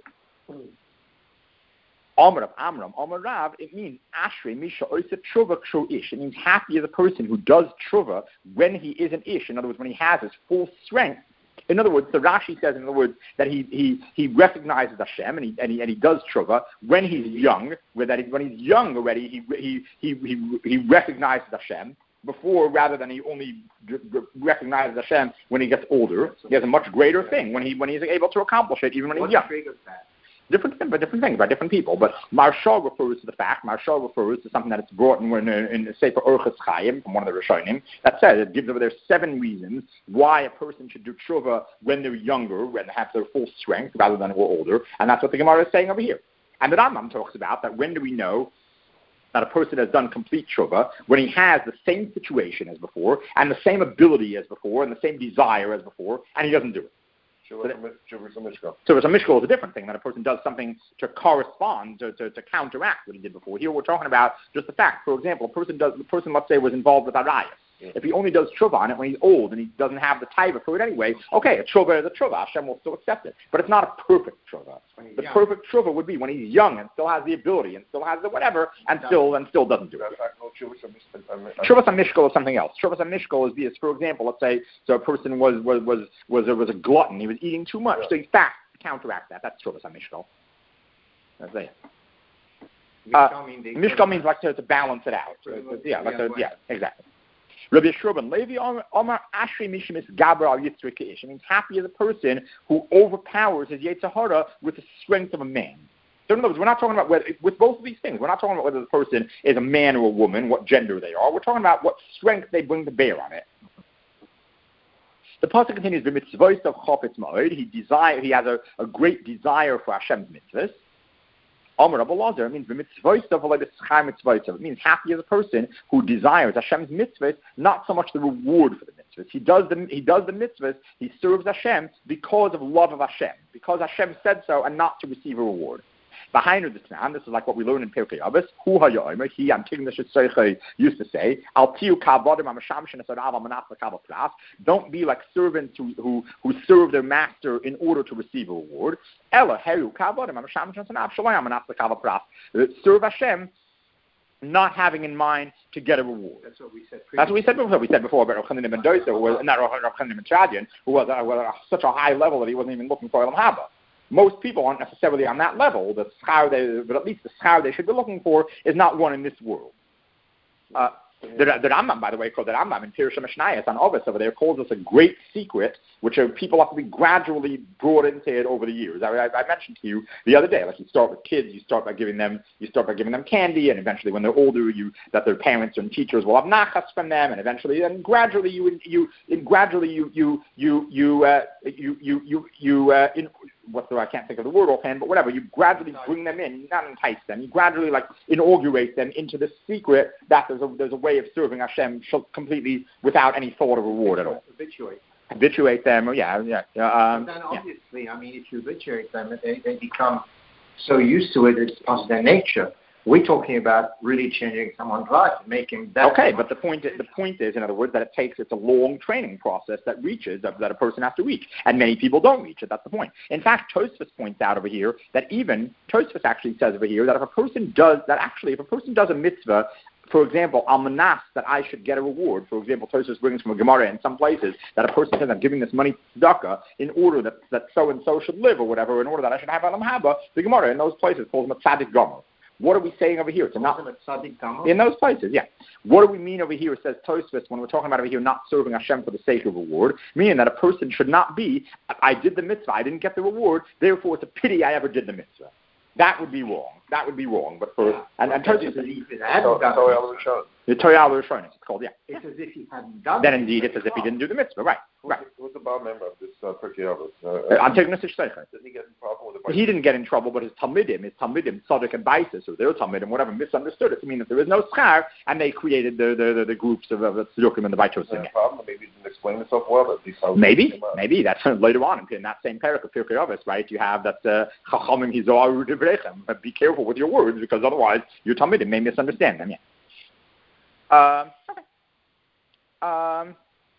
Amar of Amram, Amar Rav, it means Ashrei Misha Oisa Tshuva Kshu Ish. It means happy is a person who does Tshuva when he is an Ish. In other words, when he has his full strength. In other words, the Rashi says, in other words, that he he, he recognizes Hashem and he, and he and he does Tshuva when he's young. Where that he, when he's young already, he he he he, he recognizes Hashem. Before, rather than he only d- d- recognizes Hashem when he gets older, he has a much greater thing when he when he's able to accomplish it, even when he's young. Different things by different things by different people. But Marshal refers to the fact. Marshal refers to something that it's brought in in, in the Sefer Orchos Chaim from one of the Rishonim that says it gives over there seven reasons why a person should do tshuva when they're younger, when they have their full strength, rather than when they're older, and that's what the Gemara is saying over here. And the Rambam talks about that. When do we know that a person has done complete tshuva? When he has the same situation as before, and the same ability as before, and the same desire as before, and he doesn't do it. So it's a mishkol is a different thing, that a person does something to correspond, to, to, to counteract what he did before. Here we're talking about just the fact. For example, a person does, the person, let's say, was involved with arayas. Yeah. If he only does tshuva on it when he's old and he doesn't have the taiva for it anyway, okay, a tshuva is a tshuva. Hashem will still accept it. But it's not a perfect tshuva. The young. Perfect tshuva would be when he's young and still has the ability and still has the whatever and still and still doesn't do it. Tshuva mishkol is something else. Tshuva mishkol is, is, for example, let's say, so a person was was was was a, was a glutton. He was eating too much, yeah. So he fasts to counteract that. That's tshuva mishkol. That's it. Uh, mishkol means like to, to balance it out. So, so, yeah, like to, yeah, exactly. Rabbi Yeshua Levi Omar Ashri Mishimis Gabra al Yitzri Keish. It means happy is a person who overpowers his Yetzer Hara with the strength of a man. So in other words, we're not talking about whether, with both of these things, we're not talking about whether the person is a man or a woman, what gender they are. We're talking about what strength they bring to bear on it. The pasuk continues, "B'mitzvos of chofetz ma'od." He desire, he has a, a great desire for Hashem's mitzvahs. Amar Rabbi Lazar, it means it means happy is a person who desires Hashem's mitzvahs, not so much the reward for the mitzvahs. He does the he does the mitzvahs, he serves Hashem because of love of Hashem, because Hashem said so, and not to receive a reward. Behind this now, this is like what we learn in Pirkei Avos. Hu hayomer, he Antignos Shitzoichei used to say, Al tiu kavodim amasham shenesadav amanach lekabel pras. Don't be like servants who, who who serve their master in order to receive a reward. Ella heru kavodim amasham shenesadav shalai amanach lekabel pras. Serve Hashem, not having in mind to get a reward. That's what we said. Previously. That's what we said before. We said before about Rav Chanina ben Dosa, who was not Rav Chanina ben Tradian, who was at such a high level that he wasn't even looking for Elam Haba. Most people aren't necessarily on that level. The schar they, but at least the schar they should be looking for is not one in this world. Uh, the, the Rambam, by the way, called the Rambam in Pirush HaMishnayos on Avos over there, calls us a great secret, which are, people have to be gradually brought into it over the years. I, I, I mentioned to you the other day, like you start with kids, you start by giving them, you start by giving them candy, and eventually when they're older, you that their parents and teachers will have nachas from them, and eventually, and gradually you, you, and gradually you, you, you, you, uh, you, you, you, you, uh, in, what's the I can't think of the word offhand, but whatever. You gradually bring them in, not entice them. You gradually like inaugurate them into the secret that there's a there's a way of serving Hashem completely without any thought of reward at all. Habituate. Habituate them, yeah, yeah. Um, but then obviously, yeah. I mean, if you habituate them, they, they become so used to it, it's part of their nature. We're talking about really changing someone's life, making that. Okay, but the point is, the point is, in other words, that it takes, it's a long training process that reaches, that, that a person has to reach. And many people don't reach it, that's the point. In fact, Tosfos points out over here that even, Tosfos actually says over here that if a person does, that actually, if a person does a mitzvah, for example, almanas, that I should get a reward. For example, Tosfos brings from a Gemara in some places that a person says, I'm giving this money to tzedakah in order that, that so-and-so should live or whatever, in order that I should have Elam Haba. The Gemara in those places calls him a tzaddik gomer. What are we saying over here? It's not in those places, yeah. What do we mean over here? It says Tosfos when we're talking about over here not serving Hashem for the sake of reward, meaning that a person should not be, I did the mitzvah, I didn't get the reward, therefore it's a pity I ever did the mitzvah. That would be wrong. That would be wrong. But for yeah. and, and Tosfos is the Torah Rishon, it's called, yeah. It's as if he hadn't done. Then indeed it's as if he didn't do the mitzvah, right? Who's right. The, who's the bar member of this uh, Pirkei Avos? Uh, I'm taking this to Does he get in problem with the he didn't get in trouble, but his Talmidim, his Talmidim, Tzaddik and Baisis, or their Talmidim, whatever, misunderstood it to mean that there is no schar, and they created the the, the, the groups of, of Tzaddukim and the Baitos. No problem. Maybe he didn't explain himself well. At least how maybe, maybe that's later on in that same parak of Pirkei Avos, right? You have that Chachamim Hizoaru Devrechem. But be careful with your words because otherwise your Talmidim may misunderstand them. Yeah. Um, okay. Um.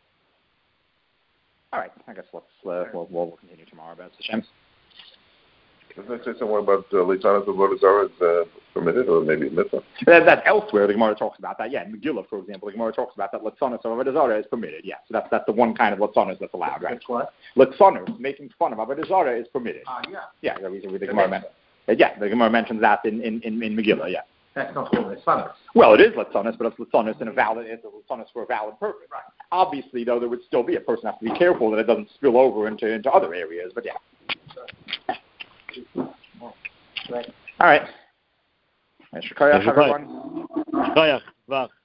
All right, I guess let's uh, we'll, we'll continue tomorrow about Hashem. Doesn't it say somewhere about uh, Leitanas of Vodazara is uh, permitted, or maybe mitzvah? That, that's elsewhere. The Gemara talks about that. Yeah, in Megillah, for example, the Gemara talks about that Letzanos of Vodazara is permitted. Yeah, so that's that's the one kind of Letzanos that's allowed, right? That's what? Letzanos, making fun of Vodazara is permitted. Ah, uh, yeah. Yeah, the reason the Gemara mentions. Yeah, the Gemara mentions that in in, in, in Megillah. Yeah. That's not called Letzanos. Well, it is Letzanos, but it's Letzanos in a valid, it's a Letzanos for a valid purpose. Right. Obviously, though, there would still be a person has to be careful that it doesn't spill over into, into other areas. But yeah. All right. Shkoyach, everyone. Shkoyach.